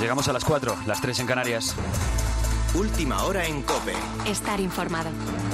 Llegamos a las 4, las 3 en Canarias. Última hora en COPE. Estar informado.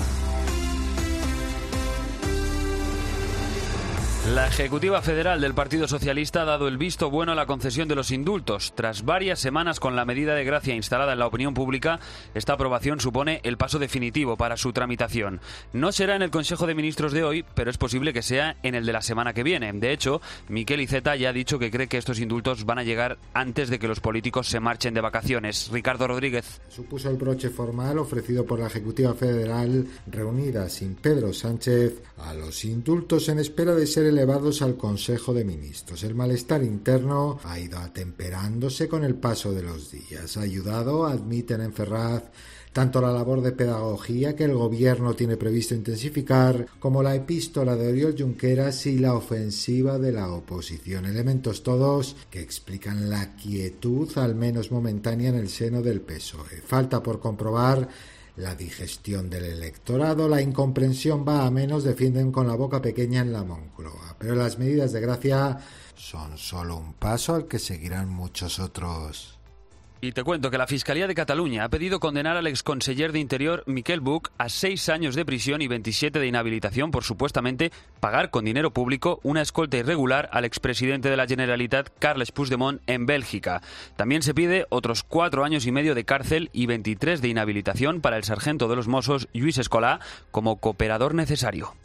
La Ejecutiva Federal del Partido Socialista ha dado el visto bueno a la concesión de los indultos. Tras varias semanas con la medida de gracia instalada en la opinión pública, esta aprobación supone el paso definitivo para su tramitación. No será en el Consejo de Ministros de hoy, pero es posible que sea en el de la semana que viene. De hecho, Miquel Iceta ya ha dicho que cree que estos indultos van a llegar antes de que los políticos se marchen de vacaciones. Ricardo Rodríguez. Supuso el broche formal ofrecido por la Ejecutiva Federal, reunida sin Pedro Sánchez, a los indultos en espera de ser elevados al Consejo de Ministros. El malestar interno ha ido atemperándose con el paso de los días. Ha ayudado, admiten en Ferraz, tanto la labor de pedagogía que el Gobierno tiene previsto intensificar, como la epístola de Oriol Junqueras y la ofensiva de la oposición. Elementos todos que explican la quietud, al menos momentánea, en el seno del PSOE. Falta por comprobar la digestión del electorado, la incomprensión va a menos, defienden con la boca pequeña en la Moncloa. Pero las medidas de gracia son solo un paso al que seguirán muchos otros. Y te cuento que la Fiscalía de Cataluña ha pedido condenar al exconseller de Interior Miquel Buch a 6 años de prisión y 27 de inhabilitación por supuestamente pagar con dinero público una escolta irregular al expresidente de la Generalitat, Carles Puigdemont, en Bélgica. También se pide otros 4 años y medio de cárcel y 23 de inhabilitación para el sargento de los Mossos, Lluís Escolà, como cooperador necesario.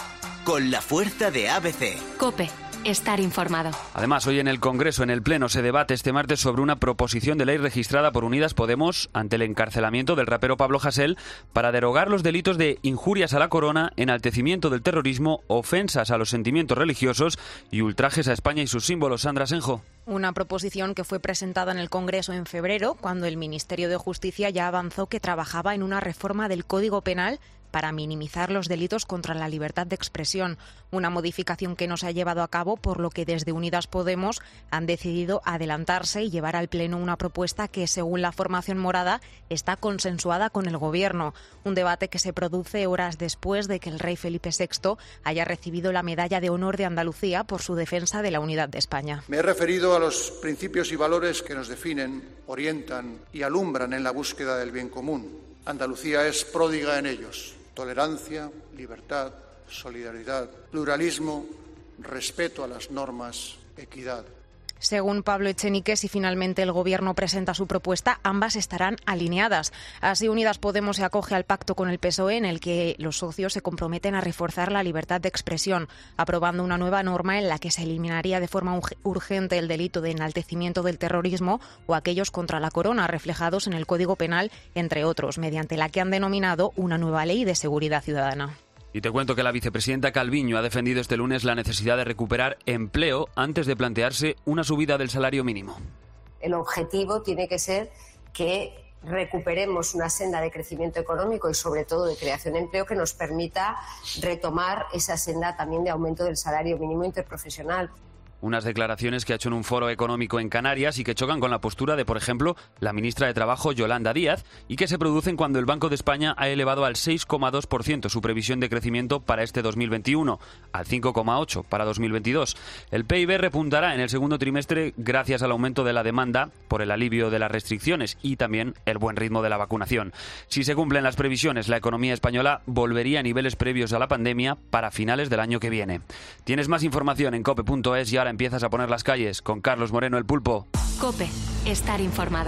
Con la fuerza de ABC. COPE. Estar informado. Además, hoy en el Congreso, en el Pleno, se debate este martes sobre una proposición de ley registrada por Unidas Podemos ante el encarcelamiento del rapero Pablo Hasél para derogar los delitos de injurias a la corona, enaltecimiento del terrorismo, ofensas a los sentimientos religiosos y ultrajes a España y sus símbolos. Sandra Senjo. Una proposición que fue presentada en el Congreso en febrero, cuando el Ministerio de Justicia ya avanzó que trabajaba en una reforma del Código Penal para minimizar los delitos contra la libertad de expresión, una modificación que no se ha llevado a cabo, por lo que desde Unidas Podemos han decidido adelantarse y llevar al Pleno una propuesta que, según la formación morada, está consensuada con el Gobierno. Un debate que se produce horas después de que el rey Felipe VI haya recibido la Medalla de Honor de Andalucía por su defensa de la unidad de España. Me he referido a los principios y valores que nos definen, orientan y alumbran en la búsqueda del bien común. Andalucía es pródiga en ellos. Tolerancia, libertad, solidaridad, pluralismo, respeto a las normas, equidad. Según Pablo Echenique, si finalmente el Gobierno presenta su propuesta, ambas estarán alineadas. Así, Unidas Podemos se acoge al pacto con el PSOE, en el que los socios se comprometen a reforzar la libertad de expresión, aprobando una nueva norma en la que se eliminaría de forma urgente el delito de enaltecimiento del terrorismo o aquellos contra la corona, reflejados en el Código Penal, entre otros, mediante la que han denominado una nueva ley de seguridad ciudadana. Y te cuento que la vicepresidenta Calviño ha defendido este lunes la necesidad de recuperar empleo antes de plantearse una subida del salario mínimo. El objetivo tiene que ser que recuperemos una senda de crecimiento económico y sobre todo de creación de empleo que nos permita retomar esa senda también de aumento del salario mínimo interprofesional. Unas declaraciones que ha hecho en un foro económico en Canarias y que chocan con la postura de, por ejemplo, la ministra de Trabajo, Yolanda Díaz, y que se producen cuando el Banco de España ha elevado al 6,2% su previsión de crecimiento para este 2021, al 5,8% para 2022. El PIB repuntará en el segundo trimestre gracias al aumento de la demanda por el alivio de las restricciones y también el buen ritmo de la vacunación. Si se cumplen las previsiones, la economía española volvería a niveles previos a la pandemia para finales del año que viene. Tienes más información en cope.es y ahora empiezas a poner las calles con Carlos Moreno, el Pulpo. COPE. Estar informado.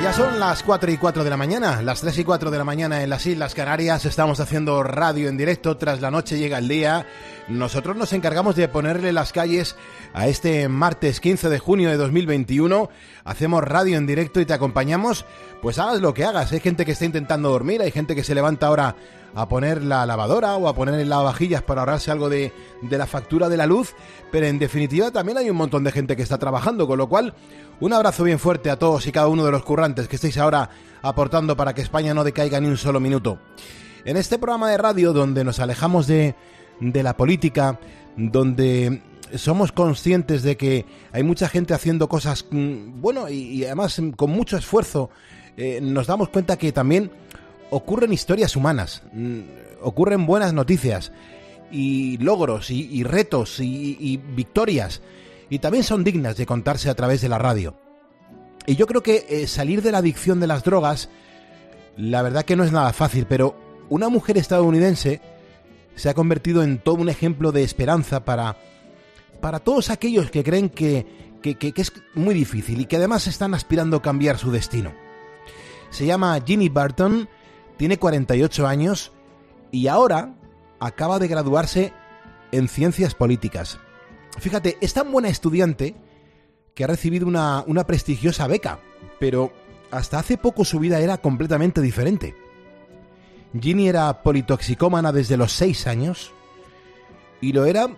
Ya son las 4:04 de la mañana, las 3:04 de la mañana en las Islas Canarias. Estamos haciendo radio en directo. Tras la noche llega el día. Nosotros nos encargamos de ponerle las calles a este martes 15 de junio de 2021. Hacemos radio en directo y te acompañamos, pues hagas lo que hagas. Hay gente que está intentando dormir, hay gente que se levanta ahora a poner la lavadora o a poner el lavavajillas para ahorrarse algo de la factura de la luz, pero en definitiva también hay un montón de gente que está trabajando, con lo cual un abrazo bien fuerte a todos y cada uno de los currantes que estáis ahora aportando para que España no decaiga ni un solo minuto. En este programa de radio donde nos alejamos de la política, donde somos conscientes de que hay mucha gente haciendo cosas, bueno, y además con mucho esfuerzo, nos damos cuenta que también ocurren historias humanas, ocurren buenas noticias y logros y retos y victorias, y también son dignas de contarse a través de la radio. Y yo creo que salir de la adicción de las drogas, la verdad que no es nada fácil, pero una mujer estadounidense se ha convertido en todo un ejemplo de esperanza para todos aquellos que creen que es muy difícil y que además están aspirando a cambiar su destino. Se llama Ginny Burton, tiene 48 años y ahora acaba de graduarse en Ciencias Políticas. Fíjate, es tan buena estudiante que ha recibido una prestigiosa beca, pero hasta hace poco su vida era completamente diferente. Ginny era politoxicómana desde los 6 años y lo era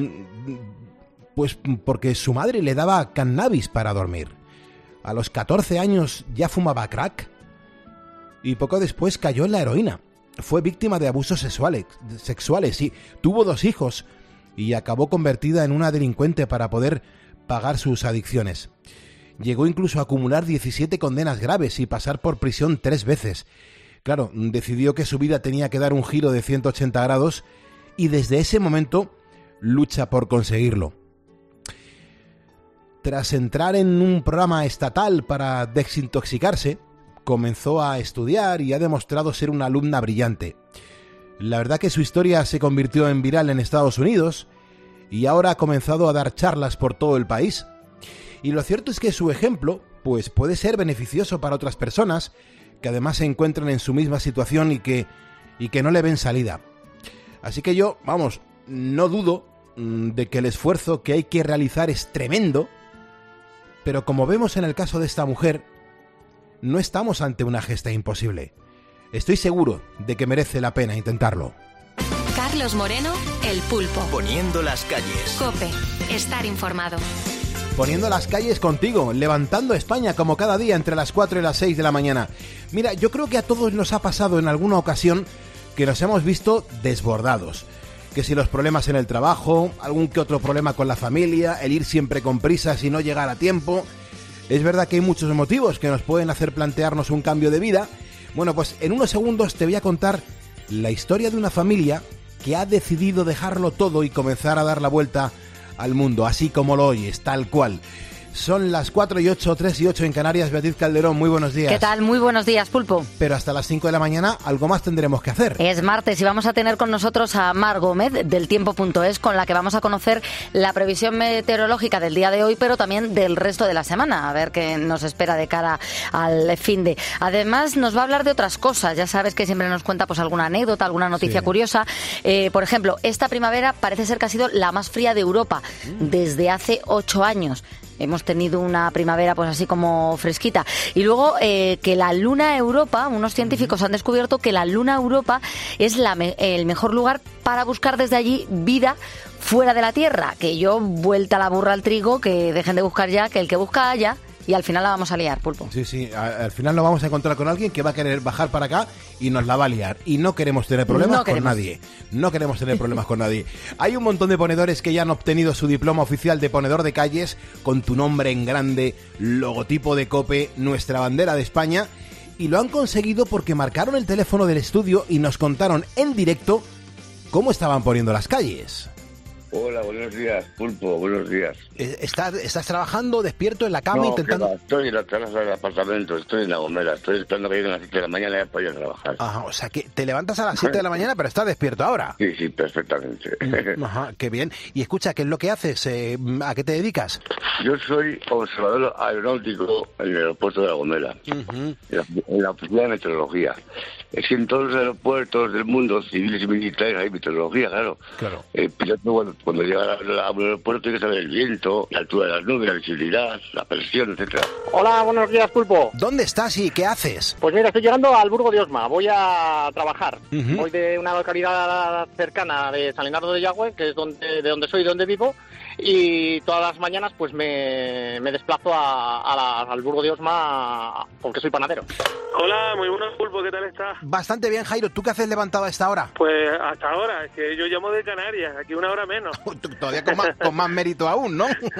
pues porque su madre le daba cannabis para dormir. A los 14 años ya fumaba crack y poco después cayó en la heroína. Fue víctima de abusos sexuales y tuvo 2 hijos y acabó convertida en una delincuente para poder pagar sus adicciones. Llegó incluso a acumular 17 condenas graves y pasar por prisión 3 veces. Claro, decidió que su vida tenía que dar un giro de 180 grados y desde ese momento lucha por conseguirlo. Tras entrar en un programa estatal para desintoxicarse, comenzó a estudiar y ha demostrado ser una alumna brillante. La verdad que su historia se convirtió en viral en Estados Unidos y ahora ha comenzado a dar charlas por todo el país. Y lo cierto es que su ejemplo pues puede ser beneficioso para otras personas que además se encuentran en su misma situación y que no le ven salida. Así que yo, no dudo de que el esfuerzo que hay que realizar es tremendo, pero como vemos en el caso de esta mujer, no estamos ante una gesta imposible. Estoy seguro de que merece la pena intentarlo. Carlos Moreno, El Pulpo. Poniendo las calles. COPE. Estar informado. Poniendo las calles contigo, levantando España como cada día entre las 4 y las 6 de la mañana. Mira, yo creo que a todos nos ha pasado en alguna ocasión que nos hemos visto desbordados. Que si los problemas en el trabajo, algún que otro problema con la familia, el ir siempre con prisas y no llegar a tiempo. Es verdad que hay muchos motivos que nos pueden hacer plantearnos un cambio de vida. Bueno, pues en unos segundos te voy a contar la historia de una familia que ha decidido dejarlo todo y comenzar a dar la vuelta al mundo, así como lo oyes, tal cual. Son las 4:08, 3:08 en Canarias. Beatriz Calderón, muy buenos días. ¿Qué tal? Muy buenos días, Pulpo. Pero hasta las 5 de la mañana algo más tendremos que hacer. Es martes y vamos a tener con nosotros a Mar Gómez del Tiempo.es, con la que vamos a conocer la previsión meteorológica del día de hoy, pero también del resto de la semana, a ver qué nos espera de cara al fin de. Además nos va a hablar de otras cosas, ya sabes que siempre nos cuenta pues alguna anécdota, alguna noticia curiosa. Por ejemplo, esta primavera parece ser que ha sido la más fría de Europa desde hace 8 años. Hemos tenido una primavera pues así como fresquita. Y luego que la Luna Europa, unos científicos han descubierto que la Luna Europa es el mejor lugar para buscar desde allí vida fuera de la Tierra. Que yo, vuelta la burra al trigo, que dejen de buscar ya, que el que busca haya. Y al final la vamos a liar, Pulpo. Sí, al final nos vamos a encontrar con alguien que va a querer bajar para acá y nos la va a liar. Y no queremos tener problemas con nadie. No queremos tener problemas con nadie. Hay un montón de ponedores que ya han obtenido su diploma oficial de ponedor de calles, con tu nombre en grande, logotipo de COPE, nuestra bandera de España. Y lo han conseguido porque marcaron el teléfono del estudio y nos contaron en directo cómo estaban poniendo las calles. Hola, buenos días, Pulpo, buenos días. ¿Estás trabajando, despierto, en la cama, intentando...? No, estoy en la terraza del apartamento, estoy en La Gomera, estoy esperando que lleguen a las 7 de la mañana ya para ir a trabajar. Ajá, o sea que te levantas a las 7 de la mañana, pero estás despierto ahora. Sí, perfectamente. Ajá, qué bien. Y escucha, ¿qué es lo que haces? ¿A qué te dedicas? Yo soy observador aeronáutico en el aeropuerto de La Gomera, en la oficina de meteorología. Es que en todos los aeropuertos del mundo, civiles y militares, hay meteorología, claro. El piloto cuando llega al aeropuerto tiene que saber el viento, la altura de las nubes, la visibilidad, la presión, etcétera. Hola, buenos días, Pulpo. ¿Dónde estás y qué haces? Pues mira, estoy llegando al Burgo de Osma, voy a trabajar. Voy de una localidad cercana de San Leonardo de Yagüe, que es de donde soy y donde vivo, y todas las mañanas pues me desplazo al Burgo de Osma porque soy panadero. Hola, muy buenos, Pulpo, ¿qué tal estás? Bastante bien, Jairo. ¿Tú qué haces levantado a esta hora? Pues hasta ahora, es que yo llamo de Canarias, aquí una hora menos. Todavía con más mérito aún, ¿no? Sí.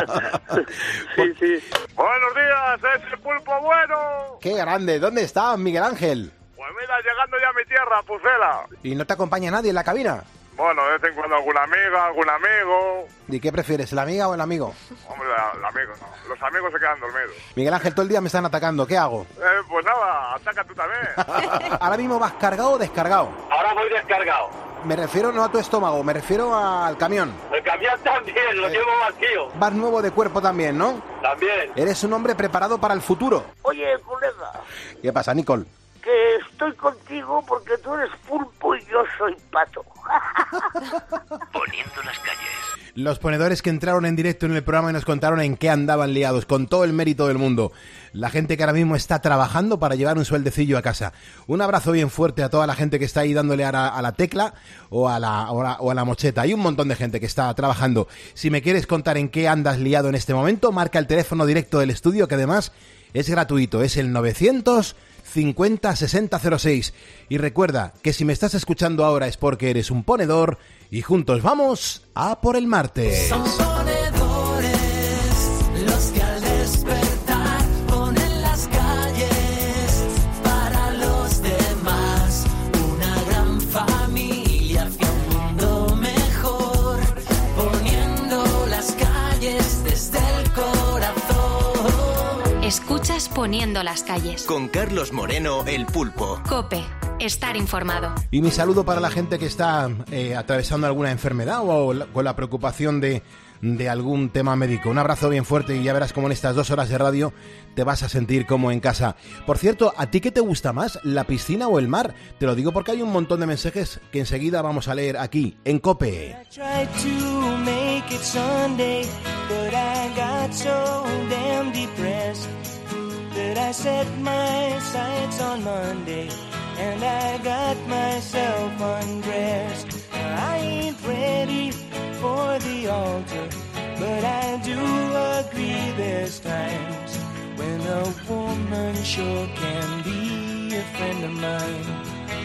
Buenos días, es el Pulpo bueno. ¡Qué grande! ¿Dónde estás, Miguel Ángel? Pues mira, llegando ya a mi tierra, Pucela. ¿Y no te acompaña nadie en la cabina? Bueno, de vez en cuando alguna amiga, algún amigo. ¿Y qué prefieres, la amiga o el amigo? Hombre, el amigo, no. Los amigos se quedan dormidos. Miguel Ángel, todo el día me están atacando. ¿Qué hago? Pues nada, ataca tú también. ¿Ahora mismo vas cargado o descargado? Ahora voy descargado. Me refiero no a tu estómago, me refiero al camión. El camión también, lo llevo vacío. Vas nuevo de cuerpo también, ¿no? También. Eres un hombre preparado para el futuro. Oye, colega. ¿Qué pasa, Nicole? Que estoy contigo porque tú eres Pulpo y yo soy Pato. Poniendo las calles. Los ponedores que entraron en directo en el programa y nos contaron en qué andaban liados, con todo el mérito del mundo. La gente que ahora mismo está trabajando para llevar un sueldecillo a casa. Un abrazo bien fuerte a toda la gente que está ahí dándole a la tecla o a la mocheta. Hay un montón de gente que está trabajando. Si me quieres contar en qué andas liado en este momento, marca el teléfono directo del estudio, que además es gratuito. Es el 950-6006. Y recuerda que si me estás escuchando ahora es porque eres un ponedor y juntos vamos a por el martes. Son ponedores los que al despertar ponen las calles para los demás. Una gran familia hacia un mundo mejor, poniendo las calles desde el corazón. Escuchas Poniendo las calles. Con Carlos Moreno, el Pulpo. COPE. Estar informado. Y mi saludo para la gente que está atravesando alguna enfermedad o con la preocupación de algún tema médico. Un abrazo bien fuerte y ya verás cómo en estas 2 horas de radio te vas a sentir como en casa. Por cierto, ¿a ti qué te gusta más, la piscina o el mar? Te lo digo porque hay un montón de mensajes que enseguida vamos a leer aquí, en COPE. And I got myself undressed. I ain't ready for the altar, but I do agree there's times when a woman sure can be a friend of mine.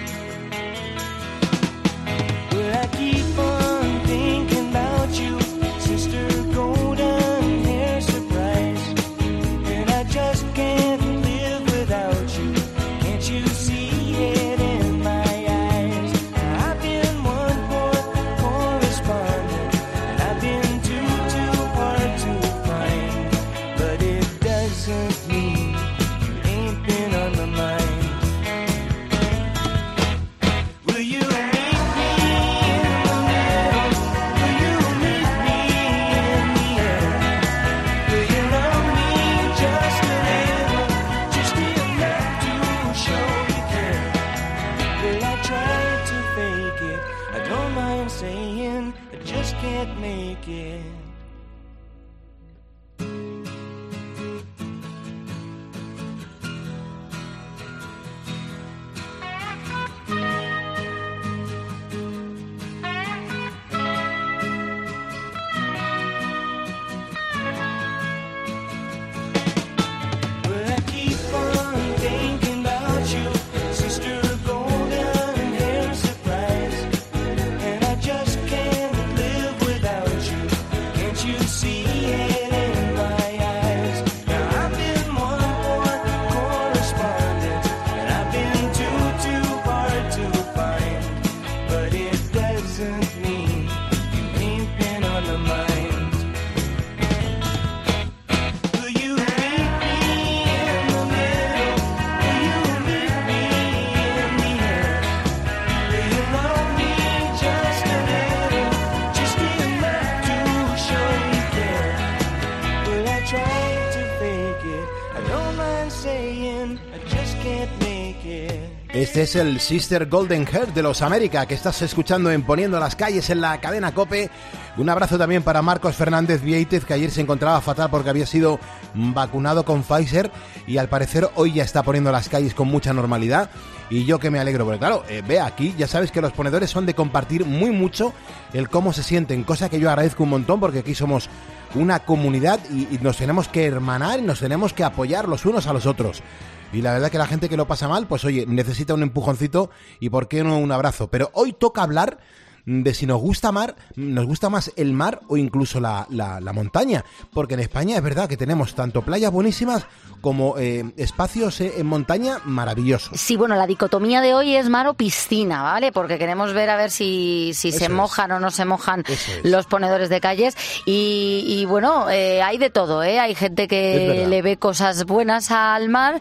But I keep on thinking about you, sister golden hair surprise, and I just can't live without you. Can't you see? can't make it. Este es el Sister Golden Hair de los América, que estás escuchando en Poniendo las Calles en la cadena COPE. Un abrazo también para Marcos Fernández Vieitez, que ayer se encontraba fatal porque había sido vacunado con Pfizer y al parecer hoy ya está poniendo las calles con mucha normalidad. Y yo que me alegro, porque claro, ve aquí, ya sabes que los ponedores son de compartir muy mucho el cómo se sienten, cosa que yo agradezco un montón porque aquí somos una comunidad y nos tenemos que hermanar y nos tenemos que apoyar los unos a los otros. Y la verdad que la gente que lo pasa mal, pues oye, necesita un empujoncito y por qué no un abrazo. Pero hoy toca hablar de si nos gusta más el mar o incluso la montaña. Porque en España es verdad que tenemos tanto playas buenísimas como espacios en montaña maravillosos. Sí, bueno, la dicotomía de hoy es mar o piscina, ¿vale? Porque queremos ver a ver si se mojan o no se mojan los ponedores de calles. Y bueno, hay de todo, ¿eh? Hay gente que le ve cosas buenas al mar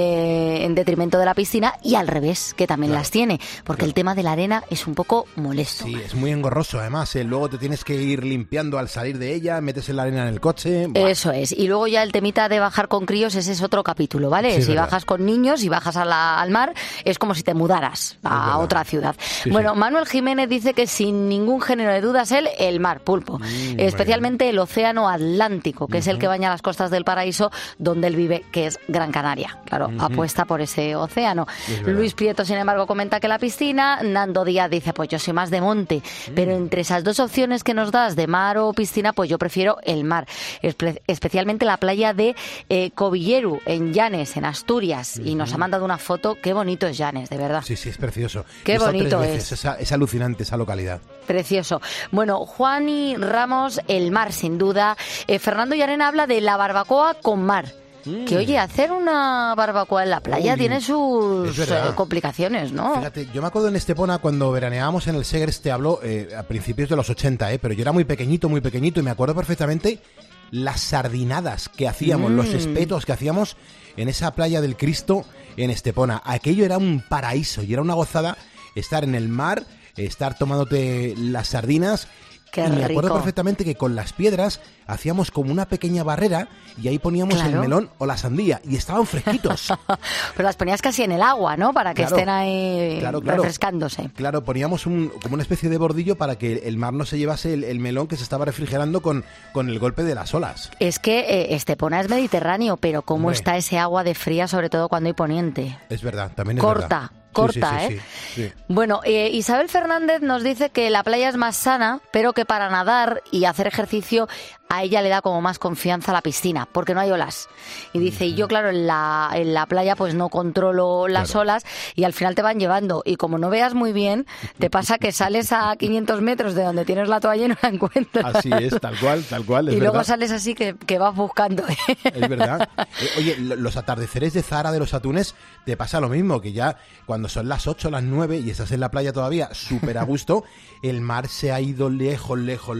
en detrimento de la piscina y al revés, que también las tiene. Porque el tema de la arena es un poco molesto. Sí, es muy engorroso además, luego te tienes que ir limpiando al salir de ella, metes la arena en el coche. ¡Buah! Eso es, y luego ya el temita de bajar con críos, ese es otro capítulo, ¿vale? Sí, si bajas con niños y bajas al mar, es como si te mudaras a otra ciudad. Sí, bueno, sí. Manuel Jiménez dice que sin ningún género de dudas el mar, Pulpo, especialmente el océano Atlántico, que es el que baña las costas del paraíso donde él vive, que es Gran Canaria. Claro, apuesta por ese océano. Luis Prieto, sin embargo, comenta que la piscina. Nando Díaz dice, pues yo soy más de monte, pero entre esas dos opciones que nos das de mar o piscina, pues yo prefiero el mar, especialmente la playa de Covilleru, en Llanes, en Asturias, y nos ha mandado una foto. Qué bonito es Llanes, de verdad. Sí, es precioso. Qué bonito es. Es alucinante esa localidad. Precioso. Bueno, Juani Ramos, el mar, sin duda. Fernando Llarena habla de la barbacoa con mar. Que oye, hacer una barbacoa en la playa tiene sus complicaciones, ¿no? Fíjate, yo me acuerdo en Estepona cuando veraneábamos en el Segres, te hablo a principios de los 80, pero yo era muy pequeñito y me acuerdo perfectamente las sardinadas que hacíamos, los espetos que hacíamos en esa playa del Cristo en Estepona. Aquello era un paraíso y era una gozada estar en el mar, estar tomándote las sardinas. Qué y me rico. acuerdo perfectamente que con las piedras hacíamos como una pequeña barrera y ahí poníamos el melón o la sandía y estaban fresquitos. Pero las ponías casi en el agua, ¿no? Para que estén ahí refrescándose. Claro, poníamos como una especie de bordillo para que el mar no se llevase el melón que se estaba refrigerando con el golpe de las olas. Es que Estepona es Mediterráneo, pero cómo está ese agua de fría, sobre todo cuando hay poniente. Es verdad, también es verdad. Corta, sí. Bueno, Isabel Fernández nos dice que la playa es más sana, pero que para nadar y hacer ejercicio a ella le da como más confianza la piscina, porque no hay olas. Y dice, y yo claro, en la playa pues no controlo las olas y al final te van llevando. Y como no veas muy bien, te pasa que sales a 500 metros de donde tienes la toalla y no la encuentras. Así es, tal cual, es y verdad. luego sales así que vas buscando. Es verdad. Oye, los atardeceres de Zara de los Atunes te pasa lo mismo, que ya cuando son las 8, las 9 y estás en la playa todavía súper a gusto, el mar se ha ido lejos.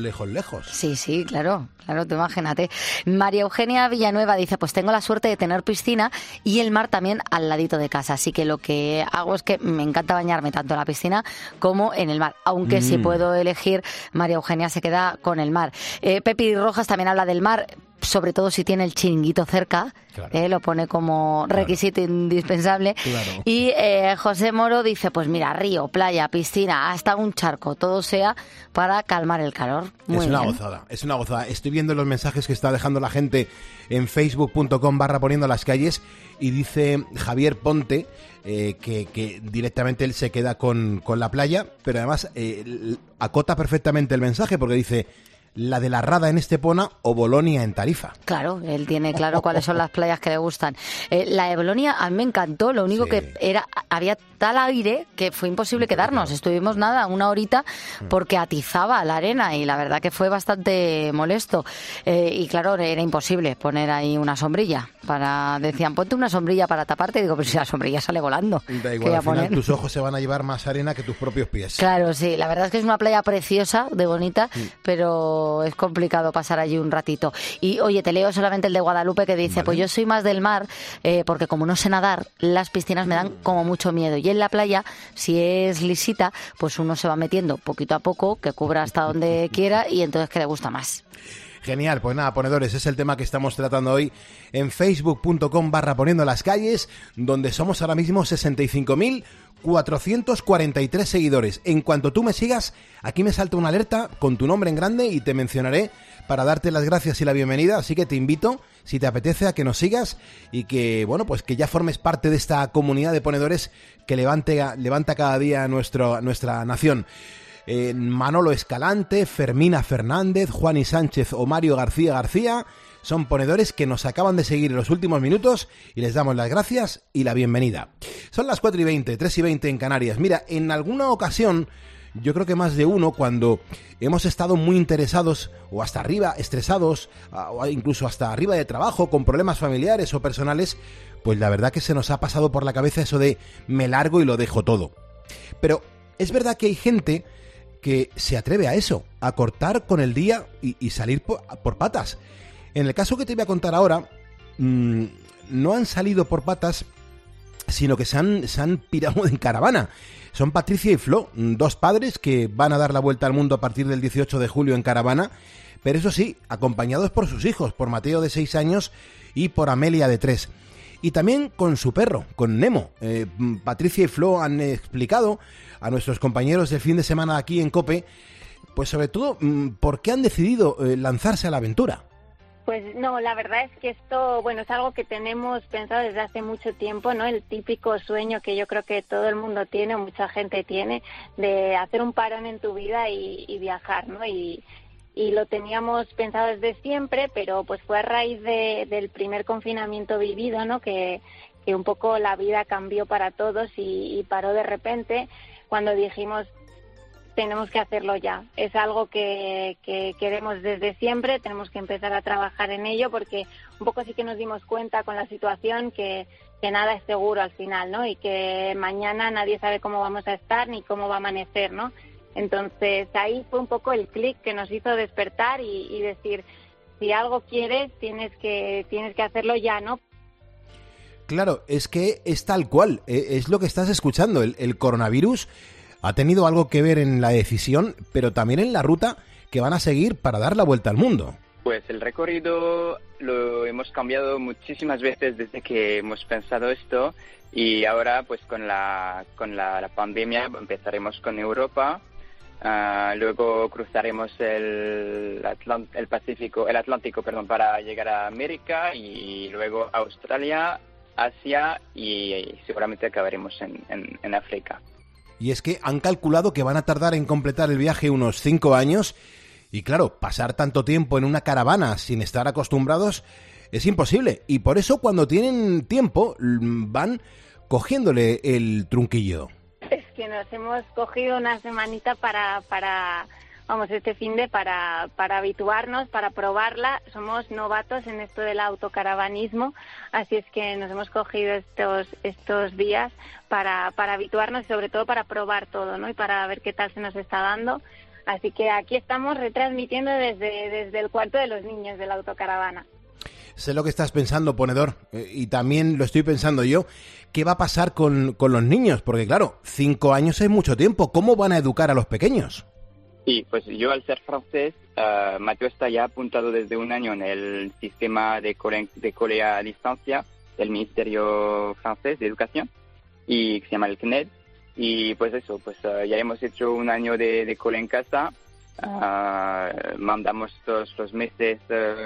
Sí, claro, tú imagínate. María Eugenia Villanueva dice, pues tengo la suerte de tener piscina y el mar también al ladito de casa, así que lo que hago es que me encanta bañarme tanto en la piscina como en el mar, aunque si puedo elegir, María Eugenia se queda con el mar. Pepi Rojas también habla del mar, sobre todo si tiene el chiringuito cerca, lo pone como requisito indispensable. Claro. Y José Moro dice, pues mira, río, playa, piscina, hasta un charco, todo sea para calmar el calor. Muy bien. Es una gozada. Estoy viendo los mensajes que está dejando la gente en facebook.com/poniendo las calles y dice Javier Ponte que directamente él se queda con la playa, pero además acota perfectamente el mensaje porque dice: la de la Rada en Estepona o Bolonia en Tarifa. Claro, él tiene claro cuáles son las playas que le gustan. La de Bolonia a mí me encantó, lo único que había tal aire que fue imposible quedarnos. Estuvimos una horita porque atizaba la arena y la verdad que fue bastante molesto. Y claro, era imposible poner ahí una sombrilla. Decían, ponte una sombrilla para taparte. Y digo, pero si la sombrilla sale volando. Da igual, al final tus ojos se van a llevar más arena que tus propios pies. Claro, sí, la verdad es que es una playa preciosa, de bonita, pero es complicado pasar allí un ratito. Y oye, te leo solamente el de Guadalupe que dice, pues yo soy más del mar porque como no sé nadar, las piscinas me dan como mucho miedo. Y en la playa, si es lisita, pues uno se va metiendo poquito a poco, que cubra hasta donde quiera y entonces que le gusta más. Genial, pues nada, ponedores, es el tema que estamos tratando hoy en facebook.com/poniendo las calles, donde somos ahora mismo 65.443 seguidores. En cuanto tú me sigas, aquí me salta una alerta con tu nombre en grande y te mencionaré para darte las gracias y la bienvenida, así que te invito, si te apetece, a que nos sigas y que, bueno, pues que ya formes parte de esta comunidad de ponedores que levanta cada día nuestra nación. Manolo Escalante, Fermina Fernández, Juani Sánchez o Mario García son ponedores que nos acaban de seguir en los últimos minutos y les damos las gracias y la bienvenida. Son las 4:20, 3:20 en Canarias. Mira, en alguna ocasión, yo creo que más de uno, cuando hemos estado muy interesados o hasta arriba, estresados, o incluso hasta arriba de trabajo, con problemas familiares o personales, pues la verdad que se nos ha pasado por la cabeza eso de me largo y lo dejo todo. Pero es verdad que hay gente que se atreve a eso, a cortar con el día y salir por patas. En el caso que te voy a contar ahora, no han salido por patas, sino que se han pirado en caravana. Son Patricia y Flo, dos padres que van a dar la vuelta al mundo a partir del 18 de julio en caravana, pero eso sí, acompañados por sus hijos, por Mateo de 6 años y por Amelia de 3. Y también con su perro, con Nemo. Patricia y Flo han explicado a nuestros compañeros del fin de semana aquí en COPE, pues sobre todo, ¿por qué han decidido lanzarse a la aventura? Pues no, la verdad es que esto, bueno, es algo que tenemos pensado desde hace mucho tiempo, ¿no? El típico sueño que yo creo que todo el mundo tiene, o mucha gente tiene, de hacer un parón en tu vida y viajar, ¿no? Y lo teníamos pensado desde siempre, pero pues fue a raíz del primer confinamiento vivido, ¿no? Que un poco la vida cambió para todos y paró de repente cuando dijimos, tenemos que hacerlo ya. Es algo que queremos desde siempre, tenemos que empezar a trabajar en ello porque un poco sí que nos dimos cuenta con la situación que nada es seguro al final, ¿no? Y que mañana nadie sabe cómo vamos a estar ni cómo va a amanecer, ¿no? Entonces ahí fue un poco el clic que nos hizo despertar y decir, si algo quieres tienes que hacerlo ya, ¿no? Claro, es que es tal cual, es lo que estás escuchando, el coronavirus ha tenido algo que ver en la decisión, pero también en la ruta que van a seguir para dar la vuelta al mundo. Pues el recorrido lo hemos cambiado muchísimas veces desde que hemos pensado esto y ahora pues con la pandemia empezaremos con Europa, luego cruzaremos el Atlántico, para llegar a América y luego a Australia, Asia y seguramente acabaremos en África. Y es que han calculado que van a tardar en completar el viaje unos 5 años y claro, pasar tanto tiempo en una caravana sin estar acostumbrados es imposible. Y por eso cuando tienen tiempo van cogiéndole el trunquillo. Es que nos hemos cogido una semanita para este finde para habituarnos, para probarla. Somos novatos en esto del autocaravanismo, así es que nos hemos cogido estos días para habituarnos y sobre todo para probar todo, ¿no? Y para ver qué tal se nos está dando. Así que aquí estamos retransmitiendo desde el cuarto de los niños de la autocaravana. Sé lo que estás pensando, ponedor, y también lo estoy pensando yo. ¿Qué va a pasar con los niños? Porque claro, 5 años es mucho tiempo. ¿Cómo van a educar a los pequeños? Sí, pues yo al ser francés, Mateo está ya apuntado desde un año en el sistema de cole a distancia del Ministerio francés de Educación, y que se llama el CNED. Y pues eso, ya hemos hecho un año de cole en casa, mandamos todos los meses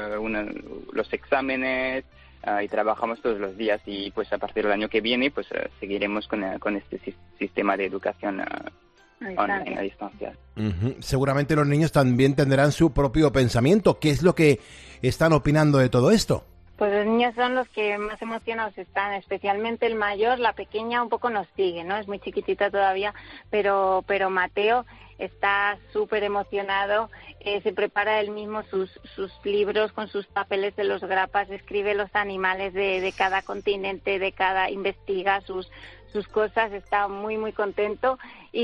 los exámenes y trabajamos todos los días y pues a partir del año que viene pues seguiremos con este sistema de educación online a distancia. Seguramente los niños también tendrán su propio pensamiento. ¿Qué es lo que están opinando de todo esto? Pues los niños son los que más emocionados están, especialmente el mayor. La pequeña un poco nos sigue, ¿no? Es muy chiquitita todavía, pero Mateo está súper emocionado, se prepara él mismo sus libros con sus papeles de los grapas, escribe los animales de cada continente, investiga sus cosas, está muy muy contento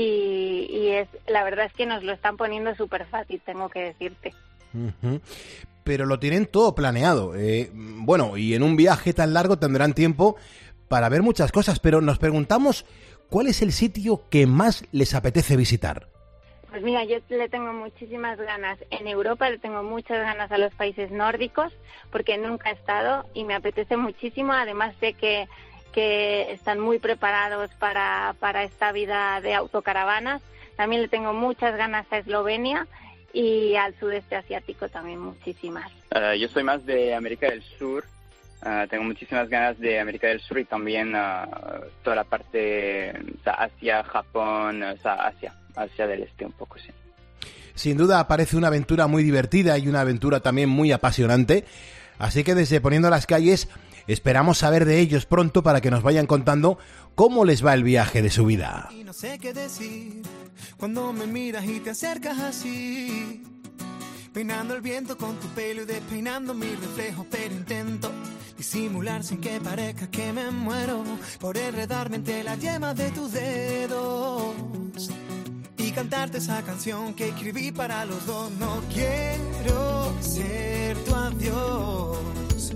y la verdad es que nos lo están poniendo súper fácil, tengo que decirte. Pero lo tienen todo planeado. Bueno, y en un viaje tan largo tendrán tiempo para ver muchas cosas, pero nos preguntamos, ¿cuál es el sitio que más les apetece visitar? Pues mira, yo le tengo muchísimas ganas. En Europa le tengo muchas ganas a los países nórdicos porque nunca he estado y me apetece muchísimo. Además sé que están muy preparados para esta vida de autocaravanas. También le tengo muchas ganas a Eslovenia y al sudeste asiático también muchísimas. Yo soy más de América del Sur. Tengo muchísimas ganas de América del Sur y también toda la parte Asia, Japón, Asia del Este un poco, sí. Sin duda parece una aventura muy divertida y una aventura también muy apasionante. Así que desde Poniendo las Calles esperamos saber de ellos pronto para que nos vayan contando cómo les va el viaje de su vida. Y no sé qué decir cuando me miras y te acercas así, peinando el viento con tu pelo y despeinando mi reflejo, pero intento disimular sin que parezca que me muero por enredarme entre las yemas de tus dedos y cantarte esa canción que escribí para los dos. No quiero ser tu adiós,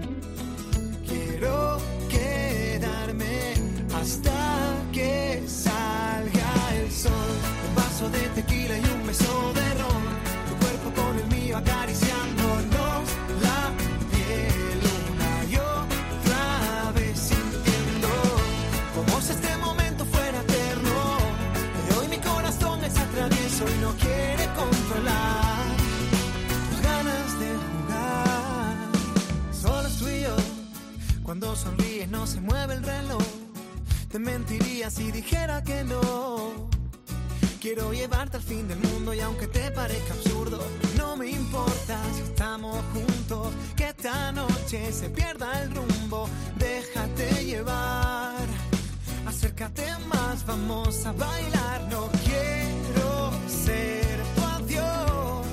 quiero quedarme hasta que salga el sol. Un vaso de tequila y un beso de ron, tu cuerpo con el mío acariciándonos la piel una y otra vez, sintiendo como si este momento fuera eterno. Pero hoy mi corazón es atravieso y no quiere controlar tus ganas de jugar. Solo tú y yo, cuando sonríes no se mueve el reloj. Te mentiría si dijera que no. Quiero llevarte al fin del mundo y aunque te parezca absurdo, no me importa si estamos juntos, que esta noche se pierda el rumbo. Déjate llevar, acércate más, vamos a bailar. No quiero ser tu adiós,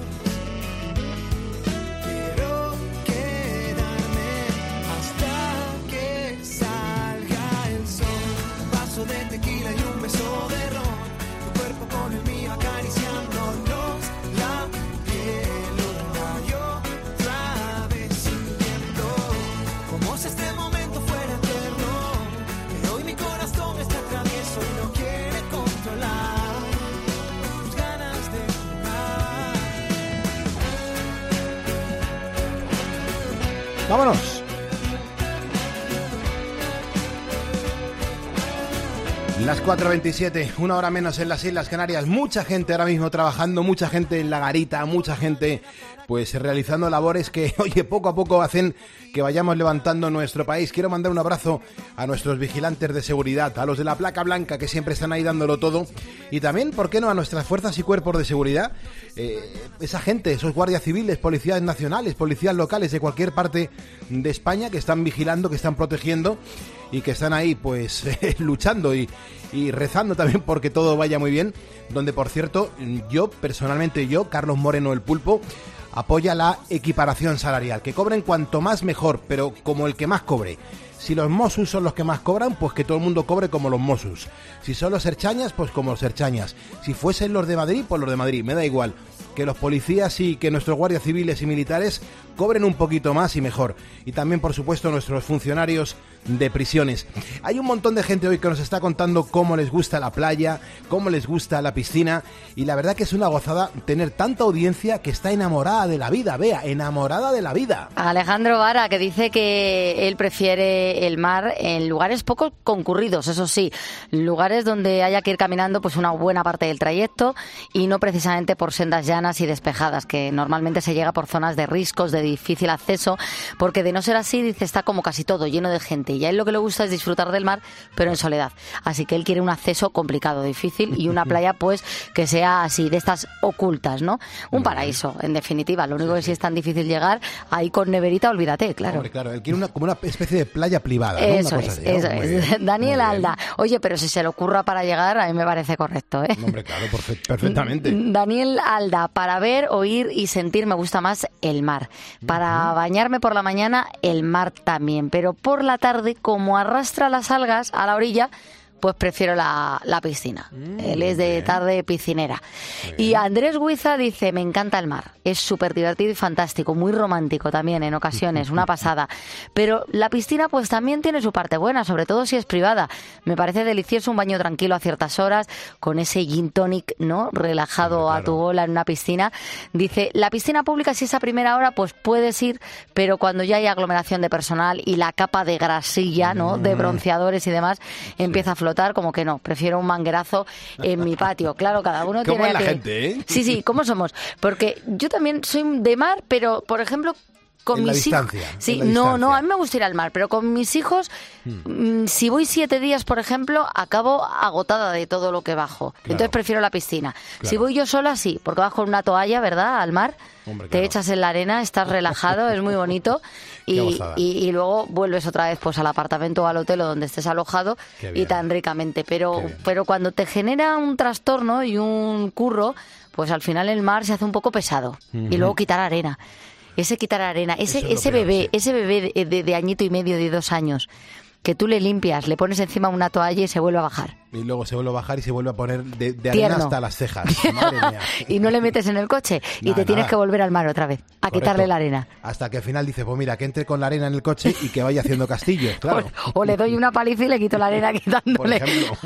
quiero quedarme hasta que salga el sol. Un vaso de tequila y un beso de ron, con el mío acariciándonos la piel una y otra vez, sintiendo como si este momento fuera eterno. Pero hoy mi corazón está travieso y no quiere controlar tus ganas de jugar. ¡Vámonos! Las 4:27, una hora menos en las Islas Canarias. Mucha gente ahora mismo trabajando, mucha gente en la garita, mucha gente pues realizando labores que, oye, poco a poco hacen que vayamos levantando nuestro país. Quiero mandar un abrazo a nuestros vigilantes de seguridad, a los de la placa blanca que siempre están ahí dándolo todo, y también, ¿por qué no?, a nuestras fuerzas y cuerpos de seguridad, esa gente, esos guardias civiles, policías nacionales, policías locales de cualquier parte de España que están vigilando, que están protegiendo y que están ahí pues luchando y rezando también porque todo vaya muy bien, donde por cierto yo personalmente, Carlos Moreno el Pulpo, apoya la equiparación salarial, que cobren cuanto más mejor, pero como el que más cobre. Si los Mossos son los que más cobran, pues que todo el mundo cobre como los Mossos. Si son los Erchañas, pues como los Erchañas. Si fuesen los de Madrid, pues los de Madrid, me da igual. Que los policías y que nuestros guardias civiles y militares cobren un poquito más y mejor. Y también, por supuesto, nuestros funcionarios de prisiones. Hay un montón de gente hoy que nos está contando cómo les gusta la playa, cómo les gusta la piscina, y la verdad que es una gozada tener tanta audiencia que está enamorada de la vida, Bea, enamorada de la vida. Alejandro Vara, que dice que él prefiere el mar en lugares poco concurridos, eso sí, lugares donde haya que ir caminando pues una buena parte del trayecto y no precisamente por sendas llanas y despejadas, que normalmente se llega por zonas de riscos, de difícil acceso, porque de no ser así, dice, está como casi todo lleno de gente, y a él lo que le gusta es disfrutar del mar, pero en soledad. Así que él quiere un acceso complicado, difícil, y una playa pues que sea así, de estas ocultas, ¿no? Un paraíso, en definitiva. Lo único que sí es tan difícil llegar, ahí con neverita, olvídate, claro. Hombre, claro, él quiere como una especie de playa privada, ¿no? Eso una cosa es, así, ¿no? eso es. Daniel Alda. Oye, pero si se le ocurra para llegar, a mí me parece correcto, ¿eh? Hombre, claro, perfectamente. Daniel Alda, para ver, oír y sentir me gusta más el mar. Para bañarme por la mañana, el mar también. Pero por la tarde, como arrastra las algas a la orilla, pues prefiero la piscina. Él es de tarde piscinera. Y Andrés Guiza dice, me encanta el mar, es súper divertido y fantástico, muy romántico también en ocasiones, una pasada. Pero la piscina pues también tiene su parte buena, sobre todo si es privada. Me parece delicioso un baño tranquilo a ciertas horas, con ese gin tonic, ¿no?, relajado a tu bola en una piscina. Dice, la piscina pública, si es a primera hora, pues puedes ir, pero cuando ya hay aglomeración de personal y la capa de grasilla, ¿no?, de bronceadores y demás, empieza a flotar, como que no, prefiero un manguerazo en mi patio. Claro, cada uno tiene... ¿Cómo es la gente, eh? Sí, ¿cómo somos? Porque yo también soy de mar, pero, por ejemplo, con mis hijos... Sí, no, a mí me gusta ir al mar, pero con mis hijos, si voy 7 días, por ejemplo, acabo agotada de todo lo que bajo. Claro. Entonces prefiero la piscina. Claro. Si voy yo sola, sí, porque bajo una toalla, ¿verdad?, al mar. Hombre, te echas en la arena, estás relajado, es muy bonito y luego vuelves otra vez pues al apartamento o al hotel o donde estés alojado y tan ricamente. Pero cuando te genera un trastorno y un curro, pues al final el mar se hace un poco pesado. Y luego quitar arena. Ese bebé de añito y medio, de 2 años, que tú le limpias, le pones encima una toalla y se vuelve a bajar. Y luego se vuelve a bajar y se vuelve a poner de arena hasta las cejas. Madre mía. Y no le metes en el coche y te tienes que volver al mar otra vez, a quitarle la arena. Hasta que al final dice, pues mira, que entre con la arena en el coche y que vaya haciendo castillos, claro. O le doy una paliza y le quito la arena quitándole. Por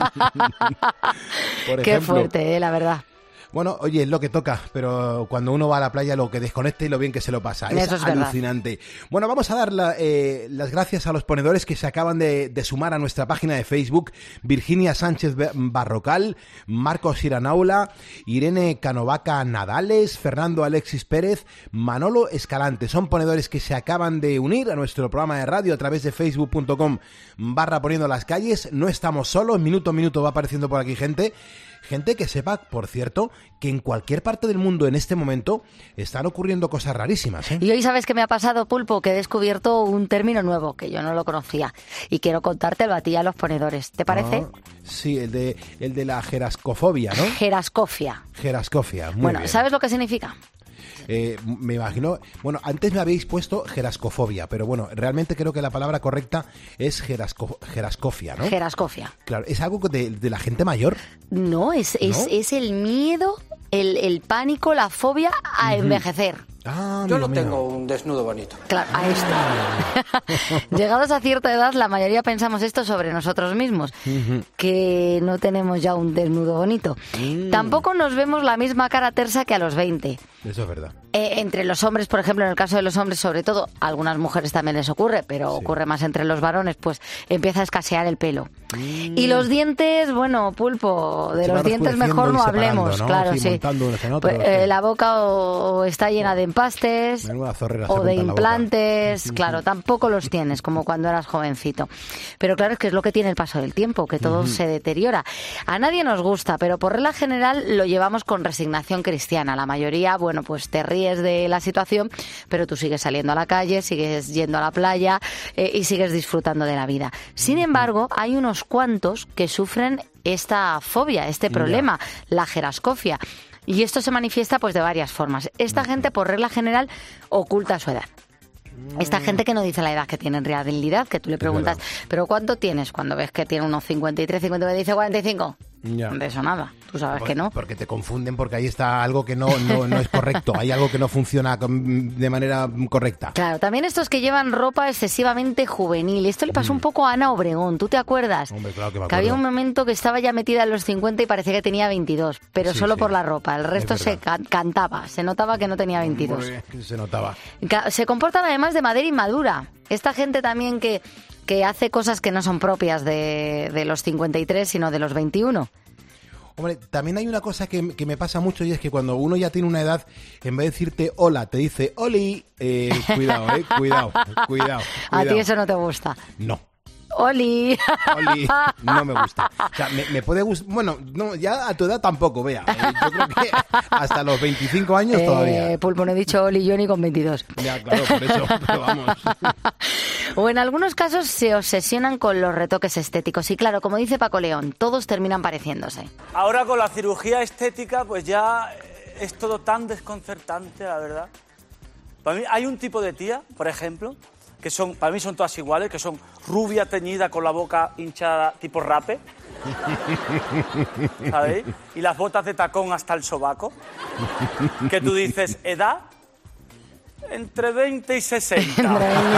ejemplo. Qué fuerte, la verdad. Bueno, oye, es lo que toca, pero cuando uno va a la playa lo que desconecta y lo bien que se lo pasa. Eso es alucinante. Verdad. Bueno, vamos a dar las gracias a los ponedores que se acaban de sumar a nuestra página de Facebook. Virginia Sánchez Barrocal, Marcos Iranaula, Irene Canovaca Nadales, Fernando Alexis Pérez, Manolo Escalante. Son ponedores que se acaban de unir a nuestro programa de radio a través de facebook.com/poniendo las calles. No estamos solos, minuto a minuto va apareciendo por aquí gente que sepa, por cierto, que en cualquier parte del mundo en este momento están ocurriendo cosas rarísimas, ¿eh? Y hoy, ¿sabes qué me ha pasado, Pulpo? Que he descubierto un término nuevo que yo no lo conocía y quiero contártelo a ti y a los ponedores. ¿Te parece? Sí, el de la gerascofobia, ¿no? Gerascofia. Muy bien. ¿Sabes lo que significa? Me imagino, bueno, antes me habéis puesto gerascofobia, pero bueno, realmente creo que la palabra correcta es gerascofia, ¿no? Gerascofia. Claro, ¿es algo de la gente mayor? No, es el miedo, el pánico, la fobia a envejecer. Yo no tengo un desnudo bonito. Claro, a esto. Llegados a cierta edad, la mayoría pensamos esto sobre nosotros mismos, que no tenemos ya un desnudo bonito. Tampoco nos vemos la misma cara tersa que a los 20. Eso es verdad. Entre los hombres, por ejemplo, en el caso de los hombres, sobre todo, a algunas mujeres también les ocurre, pero ocurre más entre los varones, pues empieza a escasear el pelo. Y los dientes, bueno, Pulpo, de los dientes mejor no hablemos, ¿no? Claro, sí. Pues, la boca o está llena de empastes o de implantes, claro, tampoco los tienes como cuando eras jovencito. Pero claro, es que es lo que tiene el paso del tiempo, que todo se deteriora. A nadie nos gusta, pero por regla general lo llevamos con resignación cristiana. La mayoría, bueno, pues te ríes de la situación, pero tú sigues saliendo a la calle, sigues yendo a la playa y sigues disfrutando de la vida. Sin embargo, hay unos cuantos que sufren esta fobia, este problema, la gerascofia. Y esto se manifiesta pues de varias formas. Esta gente, por regla general, oculta su edad. Esta gente que no dice la edad que tiene en realidad, que tú le preguntas, ¿pero cuánto tienes? Cuando ves que tiene unos 53, 59, dice 45. Ya. De eso nada, tú sabes que no. Porque te confunden, porque ahí está algo que no es correcto, hay algo que no funciona de manera correcta. Claro, también estos que llevan ropa excesivamente juvenil. Esto le pasó un poco a Ana Obregón, ¿tú te acuerdas? Hombre, claro que me acuerdo. Que había un momento que estaba ya metida en los 50 y parecía que tenía 22, pero solo por la ropa. El resto se cantaba, se notaba que no tenía 22. Se notaba. Se comportan además de manera inmadura. Esta gente también que hace cosas que no son propias de los 53, sino de los 21. Hombre, también hay una cosa que me pasa mucho y es que cuando uno ya tiene una edad, en vez de decirte hola, te dice oli. Cuidado. A ti eso no te gusta. No. Oli, no me gusta. O sea, me puede gustar. Bueno, no, ya a tu edad tampoco, vea. Yo creo que hasta los 25 años todavía. Pulpo, no he dicho Oli yo ni con 22. Ya, claro, por eso, pero vamos. O en algunos casos se obsesionan con los retoques estéticos. Y claro, como dice Paco León, todos terminan pareciéndose. Ahora con la cirugía estética, pues ya es todo tan desconcertante, la verdad. Para mí hay un tipo de tía, por ejemplo, que para mí son todas iguales, que son rubia teñida con la boca hinchada tipo rape, ¿sabéis? Y las botas de tacón hasta el sobaco. Que tú dices, edad, entre 20 y 60.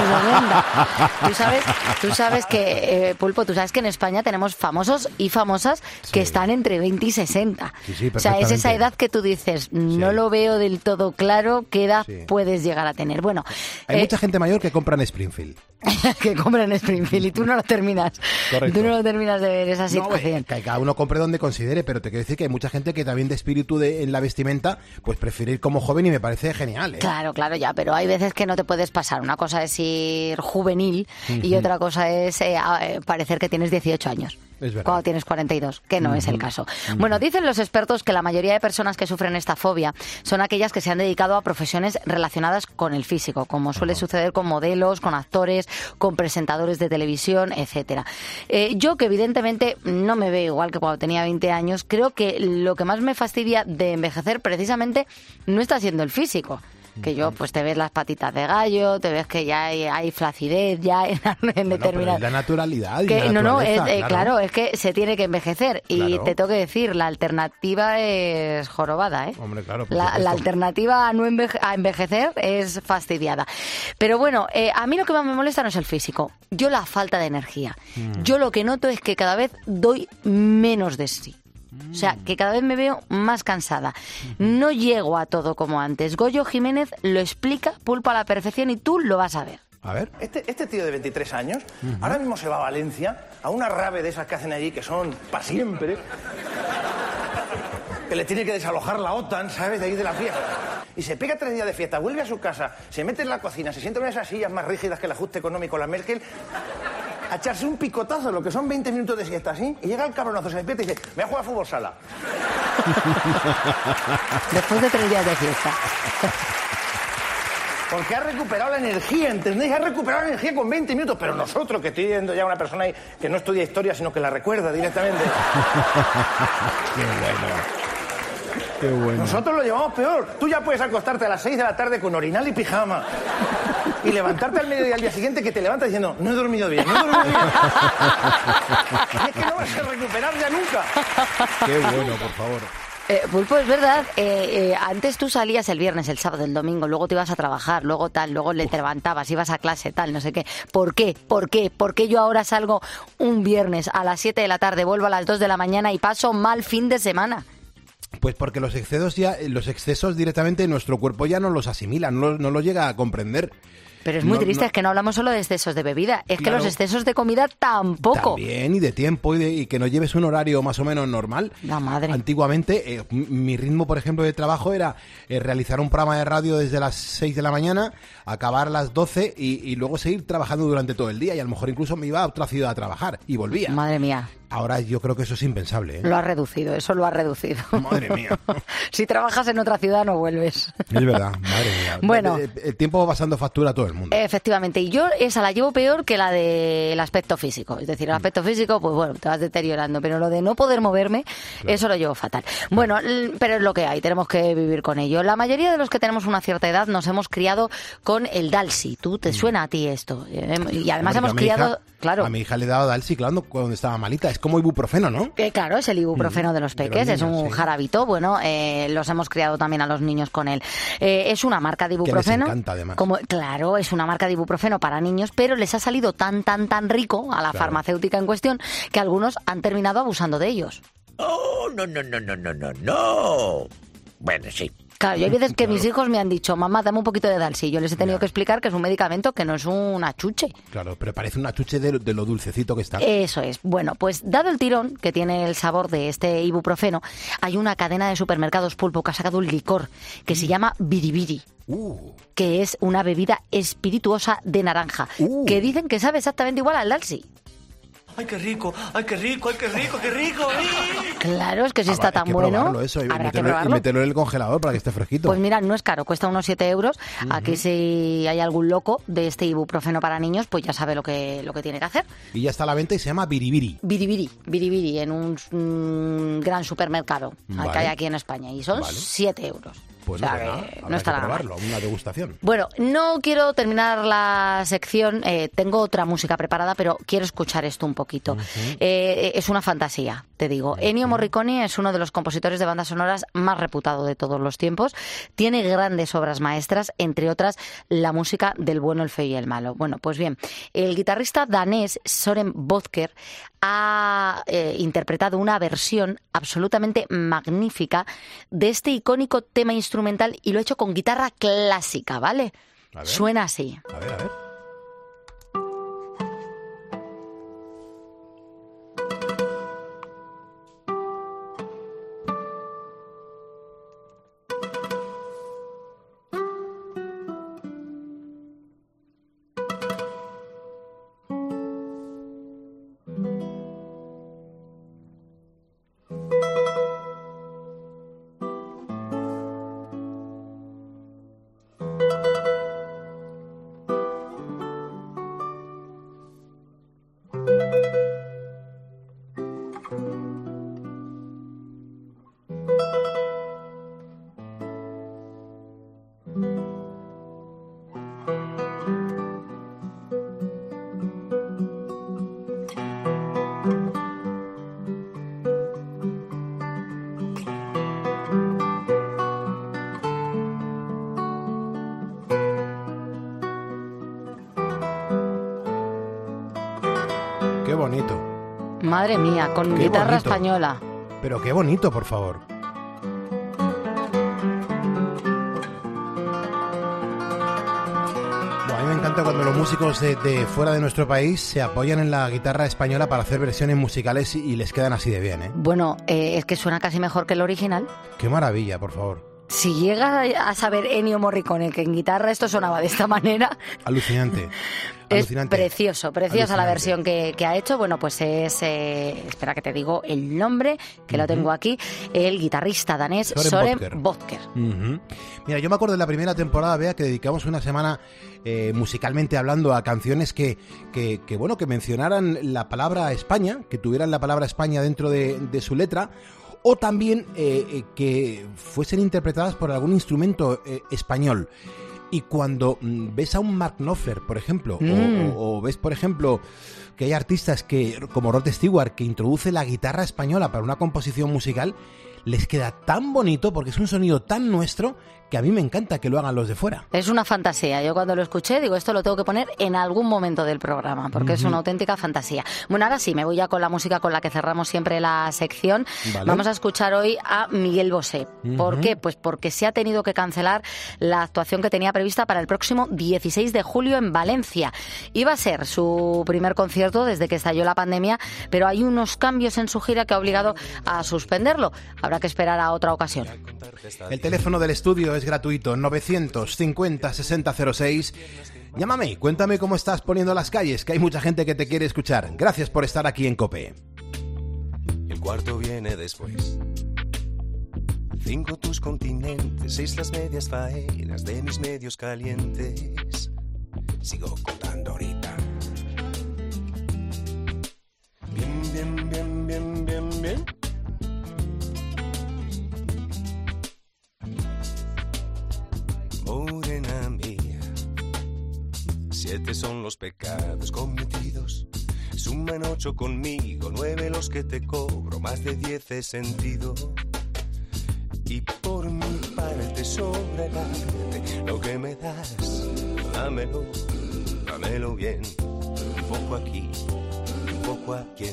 Tú sabes que, Pulpo, tú sabes que en España tenemos famosos y famosas que están entre 20 y 60. Sí, o sea, es esa edad que tú dices, no lo veo del todo claro qué edad puedes llegar a tener. Bueno, hay mucha gente mayor que compra en Springfield. Que compran en Springfield y tú no lo terminas. Correcto. Tú no lo terminas de ver esa situación. Que cada uno compre donde considere, pero te quiero decir que hay mucha gente que también de espíritu en la vestimenta, pues prefiere ir como joven y me parece genial, ¿eh? Claro, ya, pero hay veces que no te puedes pasar. Una cosa es ir juvenil y otra cosa es parecer que tienes 18 años. Es verdad. Cuando tienes 42, que no es el caso. Bueno, dicen los expertos que la mayoría de personas que sufren esta fobia son aquellas que se han dedicado a profesiones relacionadas con el físico, como suele suceder con modelos, con actores, con presentadores de televisión, etcétera. Yo, que evidentemente no me veo igual que cuando tenía 20 años, creo que lo que más me fastidia de envejecer precisamente no está siendo el físico. Que yo, pues te ves las patitas de gallo, te ves que ya hay flacidez, ya en determinadas... la naturalidad y que, la naturaleza, claro, es que se tiene que envejecer. Y te tengo que decir, la alternativa es jorobada, ¿eh? Hombre, claro. La alternativa a envejecer es fastidiada. Pero bueno, a mí lo que más me molesta no es el físico. Yo la falta de energía. Yo lo que noto es que cada vez doy menos de sí. O sea, que cada vez me veo más cansada. No llego a todo como antes. Goyo Jiménez lo explica, Pulpo, a la perfección, y tú lo vas a ver. A ver. Este tío de 23 años, ahora mismo se va a Valencia, a una rave de esas que hacen allí, que son para siempre, que le tiene que desalojar la OTAN, ¿sabes?, de ahí de la fiesta. Y se pega 3 días de fiesta, vuelve a su casa, se mete en la cocina, se sienta en esas sillas más rígidas que el ajuste económico, la Merkel, a echarse un picotazo, lo que son 20 minutos de siesta, ¿sí? Y llega el cabronazo, se despierta y dice, me voy a jugar a fútbol sala. Después de 3 días de fiesta. Porque ha recuperado la energía, ¿entendéis? Ha recuperado la energía con 20 minutos. Pero nosotros, que estoy viendo ya una persona ahí que no estudia historia, sino que la recuerda directamente. Qué bueno. Nosotros lo llevamos peor. Tú ya puedes acostarte a las 6 de la tarde con orinal y pijama. Y levantarte al mediodía al día siguiente, que te levantas diciendo, no he dormido bien, no he dormido bien. Y es que no vas a recuperar ya nunca. Qué bueno, por favor. Pulpo, es verdad, antes tú salías el viernes, el sábado, el domingo, luego te ibas a trabajar, luego tal, luego te levantabas, ibas a clase, tal, no sé qué. ¿Por qué? ¿Por qué yo ahora salgo un viernes a las 7 de la tarde, vuelvo a las 2 de la mañana y paso mal fin de semana? Pues porque los excesos directamente nuestro cuerpo ya no los asimila, no los llega a comprender. Pero es muy triste, es que no hablamos solo de excesos de bebida, es que los excesos de comida tampoco. También, y de tiempo, y que no lleves un horario más o menos normal. La madre. Antiguamente, mi ritmo, por ejemplo, de trabajo era realizar un programa de radio desde las 6 de la mañana, acabar a las 12 y luego seguir trabajando durante todo el día, y a lo mejor incluso me iba a otra ciudad a trabajar y volvía. Madre mía. Ahora yo creo que eso es impensable, ¿eh? Lo ha reducido, eso lo ha reducido. Madre mía. Si trabajas en otra ciudad no vuelves. Es verdad, madre mía. Bueno, el tiempo va pasando factura a todo el mundo. Efectivamente, y yo esa la llevo peor que la del aspecto físico. Es decir, el aspecto físico, pues bueno, te vas deteriorando, pero lo de no poder moverme, eso lo llevo fatal. Bueno, pero es lo que hay, tenemos que vivir con ello. La mayoría de los que tenemos una cierta edad nos hemos criado con el Dalsy. ¿Tú te suena a ti esto? Y además hemos criado... Claro. A mi hija le daba Dalsy cuando estaba malita. Es como ibuprofeno, ¿no? Claro, es el ibuprofeno de los peques, es un jarabito. Bueno, los hemos criado también a los niños con él. Es una marca de ibuprofeno. Que les encanta, además. Claro, es una marca de ibuprofeno para niños, pero les ha salido tan rico a la farmacéutica en cuestión que algunos han terminado abusando de ellos. Oh, no. Bueno, sí. Claro, yo hay veces que mis hijos me han dicho, mamá, dame un poquito de Dalsy. Yo les he tenido que explicar que es un medicamento, que no es un achuche. Claro, pero parece un achuche de lo dulcecito que está. Eso es. Bueno, pues dado el tirón que tiene el sabor de este ibuprofeno, hay una cadena de supermercados, Pulpo, que ha sacado un licor que se llama Biribiri. Que es una bebida espirituosa de naranja, que dicen que sabe exactamente igual al Dalsy. ¡Ay, qué rico! ¡Ay, qué rico! ¡Ay, qué rico! ¡Qué rico! Claro, es que si está tan bueno, eso, habrá que probarlo. Y meterlo en el congelador para que esté fresquito. Pues mira, no es caro, cuesta unos 7 euros. Aquí si hay algún loco de este ibuprofeno para niños, pues ya sabe lo que tiene que hacer. Y ya está a la venta y se llama Biribiri. Biribiri, en un gran supermercado que hay aquí en España. Y son 7 euros. Pues o sea, no, no está que nada mal. probarlo, una degustación. Bueno, no quiero terminar la sección, tengo otra música preparada, pero quiero escuchar esto un poquito. Es una fantasía, te digo. Ennio Morricone es uno de los compositores de bandas sonoras más reputado de todos los tiempos. Tiene grandes obras maestras, entre otras la música del bueno, el feo y el malo. Bueno, pues bien, el guitarrista danés Søren Vodker ha interpretado una versión absolutamente magnífica de este icónico tema instrumental y lo ha hecho con guitarra clásica, ¿vale? Suena así. A ver. Qué bonito. Madre mía, con Qué guitarra bonito. española. Pero qué bonito, por favor. A mí me encanta cuando los músicos de fuera de nuestro país se apoyan en la guitarra española para hacer versiones musicales y les quedan así de bien, ¿eh? Bueno, es que suena casi mejor que el original. Qué maravilla, por favor. Si llega a saber Ennio Morricone que en guitarra esto sonaba de esta manera... Alucinante. Es preciosa la versión que ha hecho. Bueno, pues es, espera que te digo el nombre, que lo tengo aquí, el guitarrista danés Søren Vodker. Mira, yo me acuerdo de la primera temporada, Bea, que dedicamos una semana musicalmente hablando a canciones que mencionaran la palabra España, que tuvieran la palabra España dentro de su letra, o también que fuesen interpretadas por algún instrumento español. Y cuando ves a un Mark Knopfler, por ejemplo, o ves, por ejemplo, que hay artistas como Rod Stewart, que introduce la guitarra española para una composición musical, les queda tan bonito porque es un sonido tan nuestro que a mí me encanta que lo hagan los de fuera. Es una fantasía. Yo cuando lo escuché digo, esto lo tengo que poner en algún momento del programa porque es una auténtica fantasía. Bueno, ahora sí, me voy ya con la música con la que cerramos siempre la sección. Vale. Vamos a escuchar hoy a Miguel Bosé. ¿Por qué? Pues porque se ha tenido que cancelar la actuación que tenía prevista para el próximo 16 de julio en Valencia. Iba a ser su primer concierto desde que estalló la pandemia, pero hay unos cambios en su gira que ha obligado a suspenderlo. Habrá que esperar a otra ocasión. El teléfono del estudio es gratuito, 950-6006. Llámame y cuéntame cómo estás poniendo las calles, que hay mucha gente que te quiere escuchar. Gracias por estar aquí en COPE. El cuarto viene después. 5 tus continentes, 6 las medias faenas de mis medios calientes. Sigo contando ahorita. Bien, bien, bien, bien, bien, bien. Morena mía, 7 son los pecados cometidos. Suman 8 conmigo, 9 los que te cobro, más de 10 he sentido. Y por mi parte sobre darte lo que me das, dámelo, dámelo bien. Un poco aquí, un poco aquí.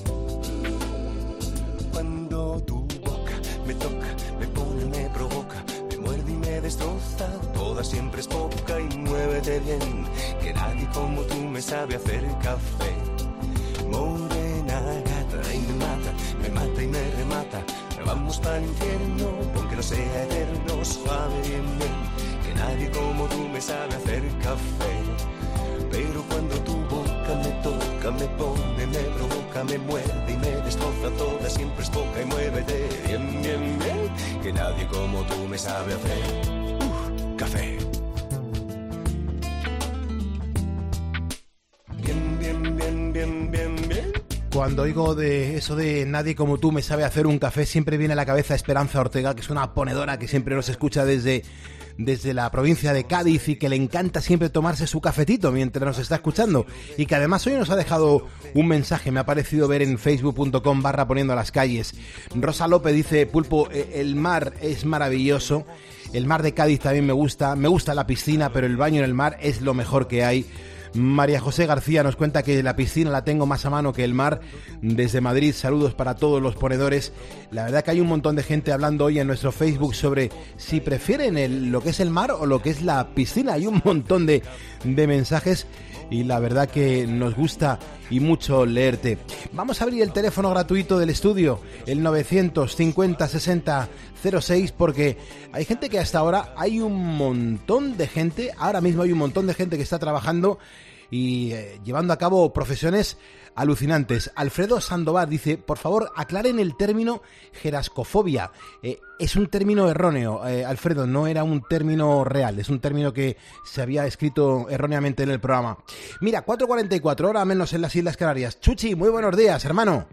Cuando tu boca me toca, me pone, me provoca, me muerde y me destroza, toda siempre es poca y muévete bien, que nadie como tú me sabe hacer café. Morena gata y me mata y me remata, vamos para el infierno, aunque no sea eterno, suave bien bien, que nadie como tú me sabe hacer café. Pero cuando tu boca me toca, me pone, me provoca, me muerde y me destroza, toda siempre es poca y muévete bien, bien, bien, que nadie como tú me sabe hacer café. Bien, bien, bien, bien, bien, bien. Cuando oigo de eso de nadie como tú me sabe hacer un café, siempre viene a la cabeza Esperanza Ortega, que es una ponedora que siempre nos escucha desde la provincia de Cádiz y que le encanta siempre tomarse su cafetito mientras nos está escuchando, y que además hoy nos ha dejado un mensaje, me ha parecido ver en facebook.com/poniendo las calles. Rosa López dice: Pulpo, el mar es maravilloso, el mar de Cádiz también me gusta la piscina, pero el baño en el mar es lo mejor que hay. María José García nos cuenta que la piscina la tengo más a mano que el mar. Desde Madrid, saludos para todos los ponedores. La verdad que hay un montón de gente hablando hoy en nuestro Facebook sobre si prefieren lo que es el mar o lo que es la piscina. Hay un montón de mensajes y la verdad que nos gusta y mucho leerte. Vamos a abrir el teléfono gratuito del estudio, el 950 60 06, porque hay gente que hasta ahora hay un montón de gente, ahora mismo hay un montón de gente que está trabajando y llevando a cabo profesiones alucinantes. Alfredo Sandoval dice: por favor, aclaren el término gerascofobia. Es un término erróneo, Alfredo, no era un término real, es un término que se había escrito erróneamente en el programa. Mira, 4:44, hora menos en las Islas Canarias. Chuchi, muy buenos días, hermano.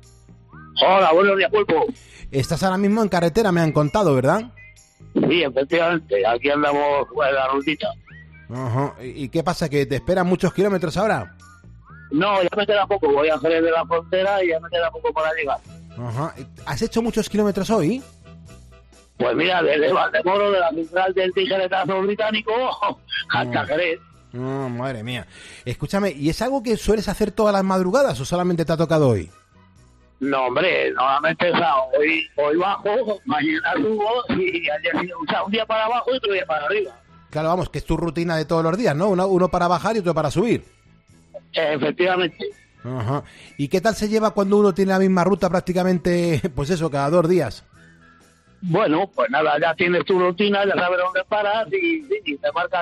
Hola, buenos días, Pulpo. Estás ahora mismo en carretera, me han contado, ¿verdad? Sí, efectivamente, aquí andamos en la rutita. Ajá. ¿Y qué pasa, que te esperan muchos kilómetros ahora? No, ya me queda poco, voy a Jerez de la Frontera y ya me queda poco para llegar. Ajá. ¿Has hecho muchos kilómetros hoy? Pues mira, desde Valdemoro, de la central del tijeretazo británico, hasta Jerez. Madre mía. Escúchame, ¿y es algo que sueles hacer todas las madrugadas o solamente te ha tocado hoy? No, hombre, normalmente hoy bajo, mañana subo y al día siguiente, o sea, un día para abajo y otro día para arriba. Claro, vamos, que es tu rutina de todos los días, ¿no? Uno para bajar y otro para subir. Efectivamente. Ajá. ¿Y qué tal se lleva cuando uno tiene la misma ruta prácticamente, pues eso, cada 2 días? Bueno, pues nada, ya tienes tu rutina, ya sabes dónde paras y te marcas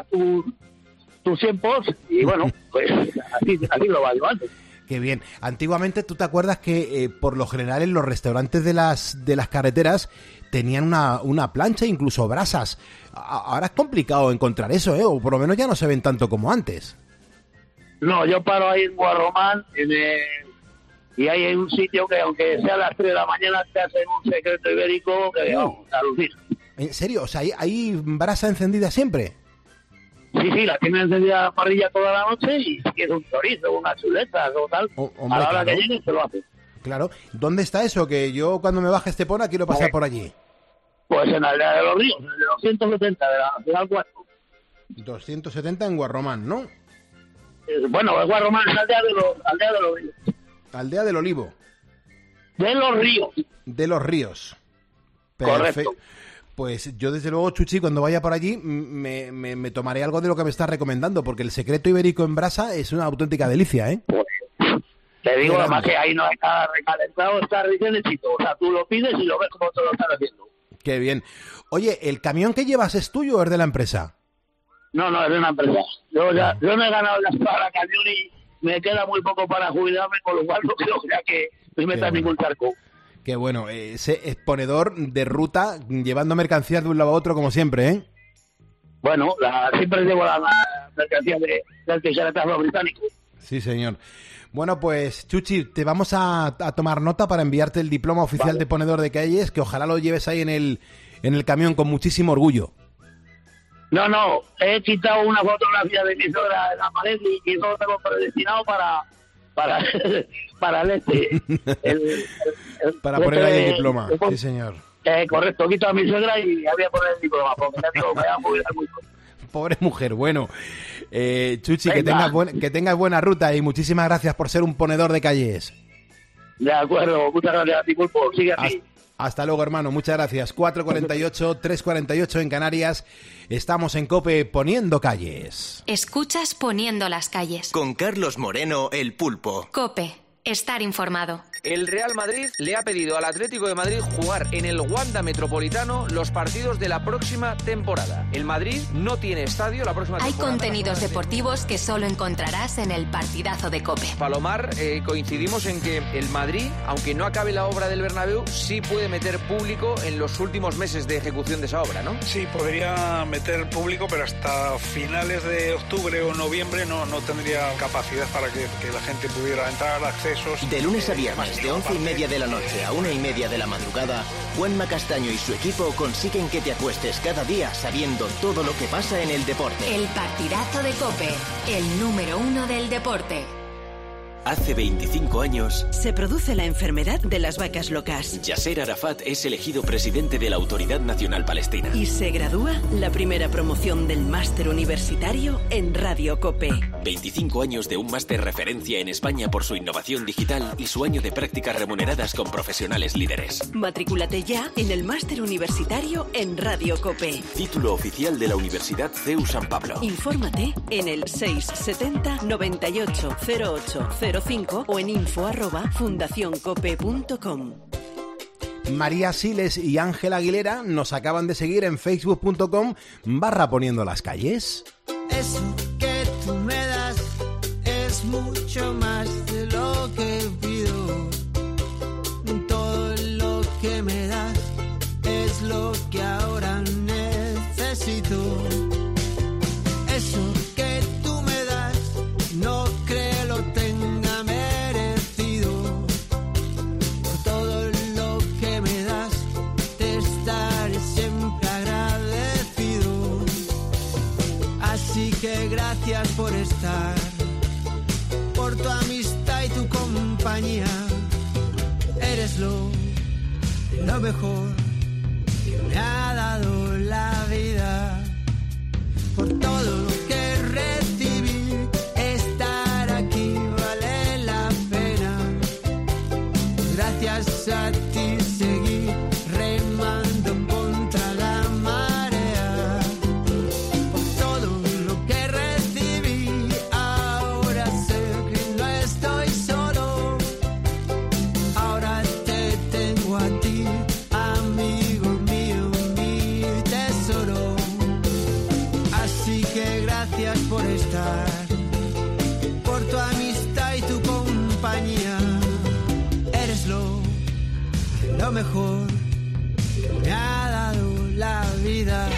tus tiempos y bueno, pues así lo vas llevando. Qué bien. Antiguamente, ¿tú te acuerdas que por lo general en los restaurantes de las carreteras tenían una plancha, incluso brasas? Ahora es complicado encontrar eso, ¿eh? O por lo menos ya no se ven tanto como antes. No, yo paro ahí en Guarromán y ahí hay un sitio que aunque sea a las 3 de la mañana te hacen un secreto ibérico que vamos a lucir. ¿En serio? O sea, ¿hay brasa encendida siempre? Sí, la tienen encendida la parrilla toda la noche y si quieres un chorizo, una chuleta o tal, a la hora que llegue se lo hace. Claro. ¿Dónde está eso? Que yo cuando me baje Estepona quiero pasar por allí. Pues en Aldea de los Ríos, en el 270 de la Ciudad 4. 270 en Guarromán, ¿no? Bueno, el Guarromán es Aldea de los Ríos. Aldea del Olivo. De los Ríos. De los Ríos. Perfecto. Correcto. Pues yo desde luego, Chuchi, cuando vaya por allí me tomaré algo de lo que me estás recomendando, porque el secreto ibérico en brasa es una auténtica delicia, ¿eh? Pues, te digo además que ahí no hay nada recalentado, está recién hechito. O sea, tú lo pides y lo ves como te lo están haciendo. Qué bien. Oye, ¿el camión que llevas es tuyo o es de la empresa? No, es de una empresa. Yo no he ganado la espada camión y me queda muy poco para jubilarme, con lo cual no creo que me meta en ningún charco. Qué bueno, ese exponedor de ruta llevando mercancías de un lado a otro como siempre, ¿eh? Bueno, siempre llevo la mercancía del tijeretazo británico. Sí, señor. Bueno, pues, Chuchi, te vamos a tomar nota para enviarte el diploma oficial de ponedor de calles, que ojalá lo lleves ahí en el camión con muchísimo orgullo. No, he quitado una fotografía de mi suegra en la pared y eso lo tengo predestinado para para poner ahí el diploma. Sí, señor. Correcto, quito a mi suegra y voy a poner el diploma, porque te digo, me voy a jubilar mucho. Pobre mujer, bueno. Chuchi, que tengas buena ruta y muchísimas gracias por ser un ponedor de calles. De acuerdo, muchas gracias a ti, Pulpo. Sigue así. Hasta luego, hermano, muchas gracias. 4:48, 3:48 en Canarias. Estamos en COPE poniendo calles. Escuchas Poniendo las calles. Con Carlos Moreno, el Pulpo. COPE, estar informado. El Real Madrid le ha pedido al Atlético de Madrid jugar en el Wanda Metropolitano los partidos de la próxima temporada. El Madrid no tiene estadio la próxima temporada. Hay contenidos deportivos que solo encontrarás en el partidazo de COPE. Palomar, coincidimos en que el Madrid, aunque no acabe la obra del Bernabéu, sí puede meter público en los últimos meses de ejecución de esa obra, ¿no? Sí, podría meter público, pero hasta finales de octubre o noviembre no tendría capacidad para que la gente pudiera entrar, accesos. De lunes a viernes, de 11:30 de la noche a 1:30 de la madrugada, Juanma Castaño y su equipo consiguen que te acuestes cada día sabiendo todo lo que pasa en el deporte. El partidazo de COPE, el número 1 del deporte. Hace 25 años, se produce la enfermedad de las vacas locas. Yasser Arafat es elegido presidente de la Autoridad Nacional Palestina. Y se gradúa la primera promoción del máster universitario en Radio COPE. 25 años de un máster referencia en España por su innovación digital y su año de prácticas remuneradas con profesionales líderes. Matrículate ya en el máster universitario en Radio COPE. Título oficial de la Universidad CEU San Pablo. Infórmate en el 670 98 08 05 o en info@fundacioncope.com. María Siles y Ángel Aguilera nos acaban de seguir en facebook.com/poniendo las calles. Eso que tú me das es mucho más de lo que pido. Todo lo que me das es lo que ahora necesito. Eso que tú me das no creo lo tenga merecido. Por todo lo que me das te estaré siempre agradecido. Así que gracias por estar, por tu amistad y tu compañía. Eres lo mejor que me ha dado la vida. Por todo lo que recibí, estar aquí vale la pena. Gracias a ti seguí remando contra la marea. Por todo lo que recibí, ahora sé que no estoy solo. Ahora te tengo a ti, amigo mío, mi tesoro. Así que gracias por estar, por tu amistad y tu compañía. Eres lo mejor que me ha dado la vida.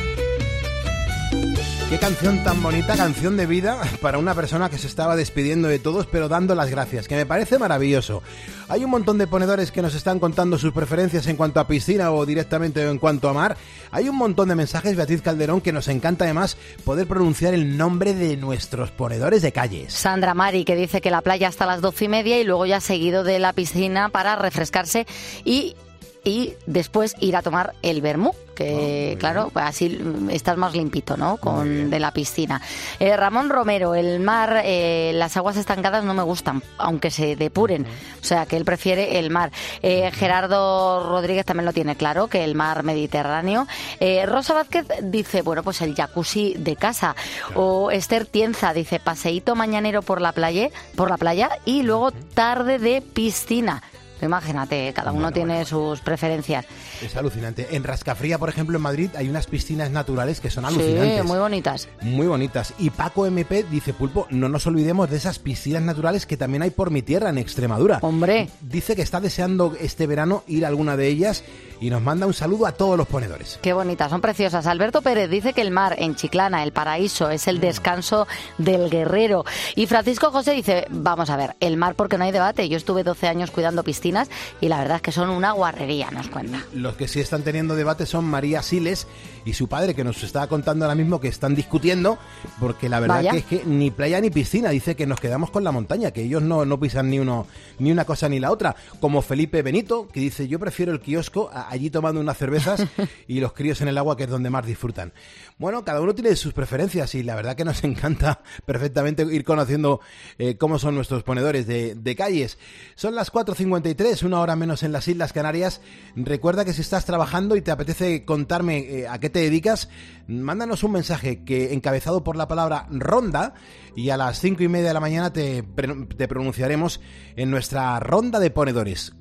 Qué canción tan bonita, canción de vida para una persona que se estaba despidiendo de todos pero dando las gracias, que me parece maravilloso. Hay un montón de ponedores que nos están contando sus preferencias en cuanto a piscina o directamente en cuanto a mar. Hay un montón de mensajes, Beatriz Calderón, que nos encanta además poder pronunciar el nombre de nuestros ponedores de calles. Sandra Mari, que dice que la playa hasta las 12:30 y luego ya seguido de la piscina para refrescarse y después ir a tomar el vermú, que claro, pues así estás más limpito, ¿no? De la piscina. Ramón Romero, el mar, las aguas estancadas no me gustan, aunque se depuren, o sea que él prefiere el mar. Gerardo Rodríguez también lo tiene claro, que el mar Mediterráneo. Rosa Vázquez dice, bueno, pues el jacuzzi de casa. O Esther Tienza dice, paseíto mañanero por la playa y luego tarde de piscina. Imagínate, cada uno tiene sus preferencias. Es alucinante. En Rascafría, por ejemplo, en Madrid, hay unas piscinas naturales que son alucinantes. Sí, muy bonitas. Muy bonitas. Y Paco MP dice, Pulpo, no nos olvidemos de esas piscinas naturales que también hay por mi tierra, en Extremadura. ¡Hombre! Dice que está deseando este verano ir a alguna de ellas y nos manda un saludo a todos los ponedores. Qué bonitas, son preciosas. Alberto Pérez dice que el mar en Chiclana, el paraíso, es el descanso del guerrero. Y Francisco José dice, vamos a ver, el mar porque no hay debate. Yo estuve 12 años cuidando piscinas y la verdad es que son una guarrería, nos cuenta. Los que sí están teniendo debate son María Siles y su padre, que nos estaba contando ahora mismo que están discutiendo porque la verdad que es que ni playa ni piscina, dice que nos quedamos con la montaña, que ellos no pisan ni una cosa ni la otra, como Felipe Benito, que dice, yo prefiero el kiosco, allí tomando unas cervezas y los críos en el agua, que es donde más disfrutan. Bueno, cada uno tiene sus preferencias y la verdad que nos encanta perfectamente ir conociendo cómo son nuestros ponedores de calles. Son las 4:53, una hora menos en las Islas Canarias. Recuerda que si estás trabajando y te apetece contarme a qué te dedicas, mándanos un mensaje que encabezado por la palabra ronda, y a las 5:30 de la mañana te pronunciaremos en nuestra ronda de ponedores.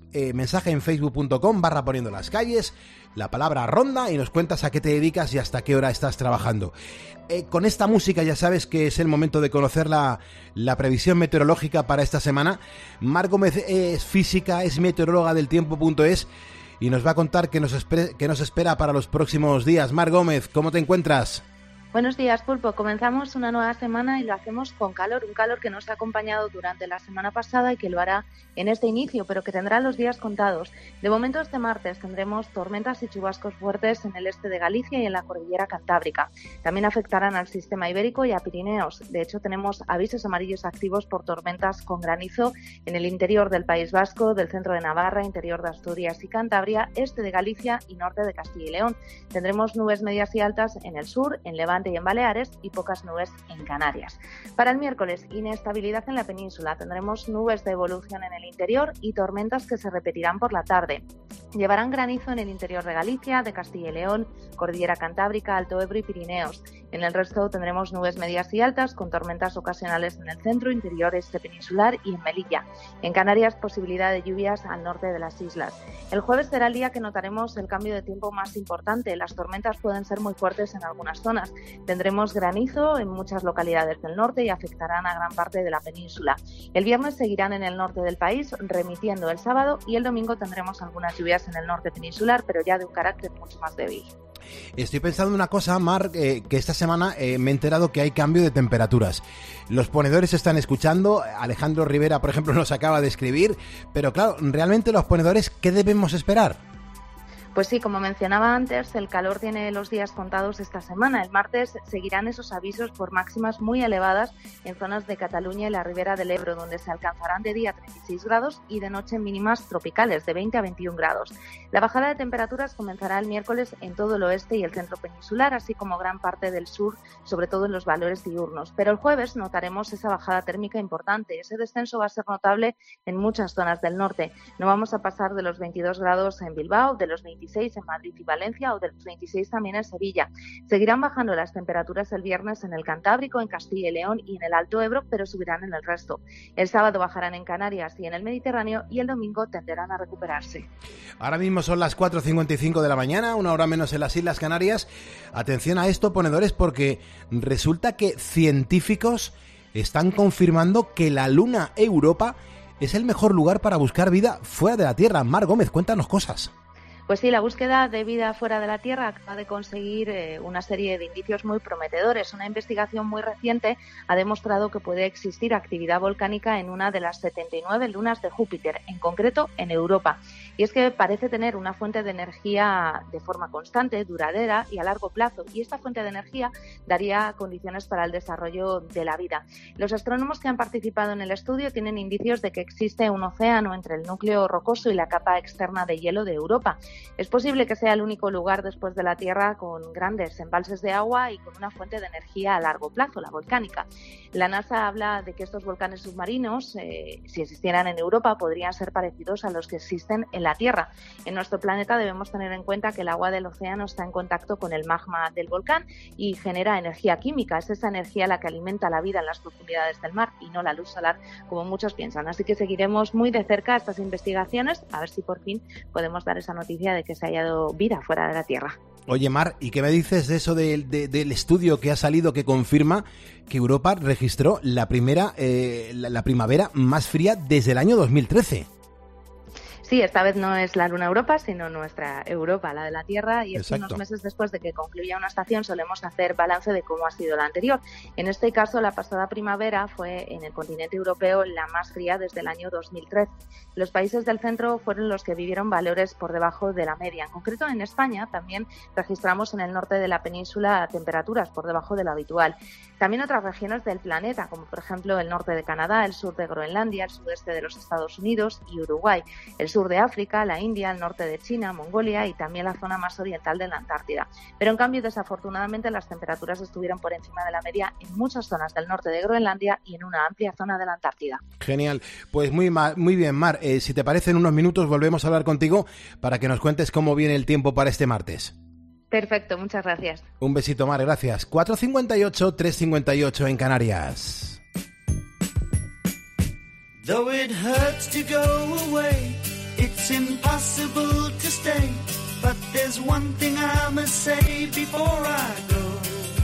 mensaje en facebook.com/poniendo las calles, la palabra ronda, y nos cuentas a qué te dedicas y hasta qué hora estás trabajando. Con esta música ya sabes que es el momento de conocer la previsión meteorológica para esta semana. Mar Gómez es física, es meteoróloga del tiempo.es y nos va a contar qué nos espera para los próximos días. Mar Gómez, ¿cómo te encuentras? Buenos días, Pulpo. Comenzamos una nueva semana y lo hacemos con calor, un calor que nos ha acompañado durante la semana pasada y que lo hará en este inicio, pero que tendrá los días contados. De momento, este martes tendremos tormentas y chubascos fuertes en el este de Galicia y en la cordillera Cantábrica. También afectarán al sistema ibérico y a Pirineos. De hecho, tenemos avisos amarillos activos por tormentas con granizo en el interior del País Vasco, del centro de Navarra, interior de Asturias y Cantabria, este de Galicia y norte de Castilla y León. Tendremos nubes medias y altas en el sur, en Levante y en Baleares, y pocas nubes en Canarias. Para el miércoles, inestabilidad en la península. Tendremos nubes de evolución en el interior y tormentas que se repetirán por la tarde. Llevarán granizo en el interior de Galicia, de Castilla y León, cordillera Cantábrica, Alto Ebro y Pirineos. En el resto tendremos nubes medias y altas con tormentas ocasionales en el centro, interior, este peninsular y en Melilla. En Canarias, posibilidad de lluvias al norte de las islas. El jueves será el día que notaremos el cambio de tiempo más importante. Las tormentas pueden ser muy fuertes en algunas zonas. Tendremos granizo en muchas localidades del norte y afectarán a gran parte de la península. El viernes seguirán en el norte del país, remitiendo el sábado, y el domingo tendremos algunas lluvias en el norte peninsular, pero ya de un carácter mucho más débil. Estoy pensando una cosa, Mar, que esta semana me he enterado que hay cambio de temperaturas. Los ponedores están escuchando, Alejandro Rivera, por ejemplo, nos acaba de escribir, pero claro, realmente los ponedores, ¿qué debemos esperar? Pues sí, como mencionaba antes, el calor tiene los días contados esta semana. El martes seguirán esos avisos por máximas muy elevadas en zonas de Cataluña y la ribera del Ebro, donde se alcanzarán de día 36 grados y de noche mínimas tropicales de 20 a 21 grados. La bajada de temperaturas comenzará el miércoles en todo el oeste y el centro peninsular, así como gran parte del sur, sobre todo en los valores diurnos. Pero el jueves notaremos esa bajada térmica importante. Ese descenso va a ser notable en muchas zonas del norte. No vamos a pasar de los 22 grados en Bilbao, de los 26 en Madrid y Valencia o de los 26 también en Sevilla. Seguirán bajando las temperaturas el viernes en el Cantábrico, en Castilla y León y en el Alto Ebro, pero subirán en el resto. El sábado bajarán en Canarias y en el Mediterráneo y el domingo tenderán a recuperarse. Ahora mismo son las 4:55 de la mañana, una hora menos en las Islas Canarias. Atención a esto, ponedores, porque resulta que científicos están confirmando que la luna Europa es el mejor lugar para buscar vida fuera de la Tierra. Mar Gómez, cuéntanos cosas. Pues sí, la búsqueda de vida fuera de la Tierra acaba de conseguir una serie de indicios muy prometedores. Una investigación muy reciente ha demostrado que puede existir actividad volcánica en una de las 79 lunas de Júpiter, en concreto en Europa. Y es que parece tener una fuente de energía de forma constante, duradera y a largo plazo. Y esta fuente de energía daría condiciones para el desarrollo de la vida. Los astrónomos que han participado en el estudio tienen indicios de que existe un océano entre el núcleo rocoso y la capa externa de hielo de Europa. Es posible que sea el único lugar después de la Tierra con grandes embalses de agua y con una fuente de energía a largo plazo, la volcánica. La NASA habla de que estos volcanes submarinos, si existieran en Europa, podrían ser parecidos a los que existen en la Tierra. En nuestro planeta debemos tener en cuenta que el agua del océano está en contacto con el magma del volcán y genera energía química. Es esa energía la que alimenta la vida en las profundidades del mar y no la luz solar, como muchos piensan. Así que seguiremos muy de cerca estas investigaciones, a ver si por fin podemos dar esa noticia de que se haya dado vida fuera de la Tierra. Oye, Mar, ¿y qué me dices de eso del estudio que ha salido que confirma que Europa registró la primavera más fría desde el año 2013? Sí, esta vez no es la luna Europa, sino nuestra Europa, la de la Tierra, y es que unos meses después de que concluya una estación solemos hacer balance de cómo ha sido la anterior. En este caso, la pasada primavera fue en el continente europeo la más fría desde el año 2013. Los países del centro fueron los que vivieron valores por debajo de la media. En concreto, en España también registramos en el norte de la península temperaturas por debajo de lo habitual. También otras regiones del planeta, como por ejemplo el norte de Canadá, el sur de Groenlandia, el sudeste de los Estados Unidos y Uruguay, el sur de África, la India, el norte de China, Mongolia y también la zona más oriental de la Antártida. Pero en cambio, desafortunadamente, las temperaturas estuvieron por encima de la media en muchas zonas del norte de Groenlandia y en una amplia zona de la Antártida. Genial. Pues muy bien, Mar. Si te parece, en unos minutos volvemos a hablar contigo para que nos cuentes cómo viene el tiempo para este martes. Perfecto, muchas gracias. Un besito, Mar, gracias. 4:58, 3:58 en Canarias. Though it hurts to go away, it's It's impossible to stay, but there's one thing I must say before I go.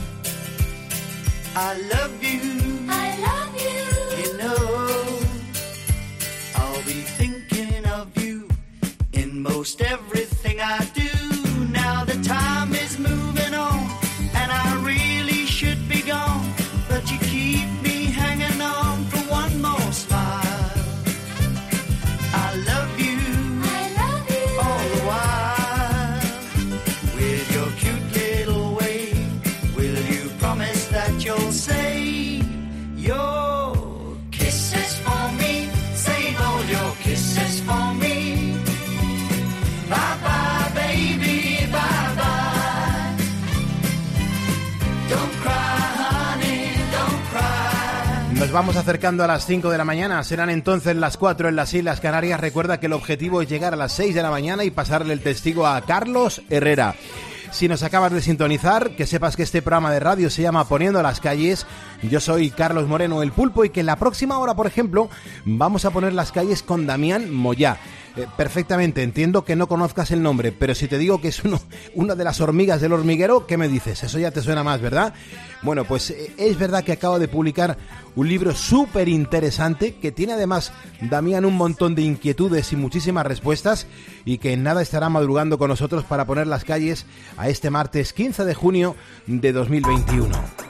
I love you. I love you. You know, I'll be thinking of you in most everything I do. Now the time is moving on, and I really should be gone, but you keep me hanging on for one more smile. I love you. I love you. All the while, with your cute little way, will you promise that you'll say your kisses for me? Save all your kisses for me. Bye bye, baby, bye bye. Don't cry, honey, don't cry. Nos vamos acercando a las 5 de la mañana, serán entonces las 4 en las Islas Canarias. Recuerda que el objetivo es llegar a las 6 de la mañana y pasarle el testigo a Carlos Herrera. Si nos acabas de sintonizar, que sepas que este programa de radio se llama Poniendo las calles. Yo soy Carlos Moreno, el Pulpo, y que en la próxima hora, por ejemplo, vamos a poner las calles con Damián Moyá. Perfectamente, entiendo que no conozcas el nombre, pero si te digo que es una de las hormigas del hormiguero, ¿qué me dices? Eso ya te suena más, ¿verdad? Bueno, pues es verdad que acabo de publicar un libro súper interesante, que tiene además, Damián, un montón de inquietudes y muchísimas respuestas, y que en nada estará madrugando con nosotros para poner las calles a este martes 15 de junio de 2021.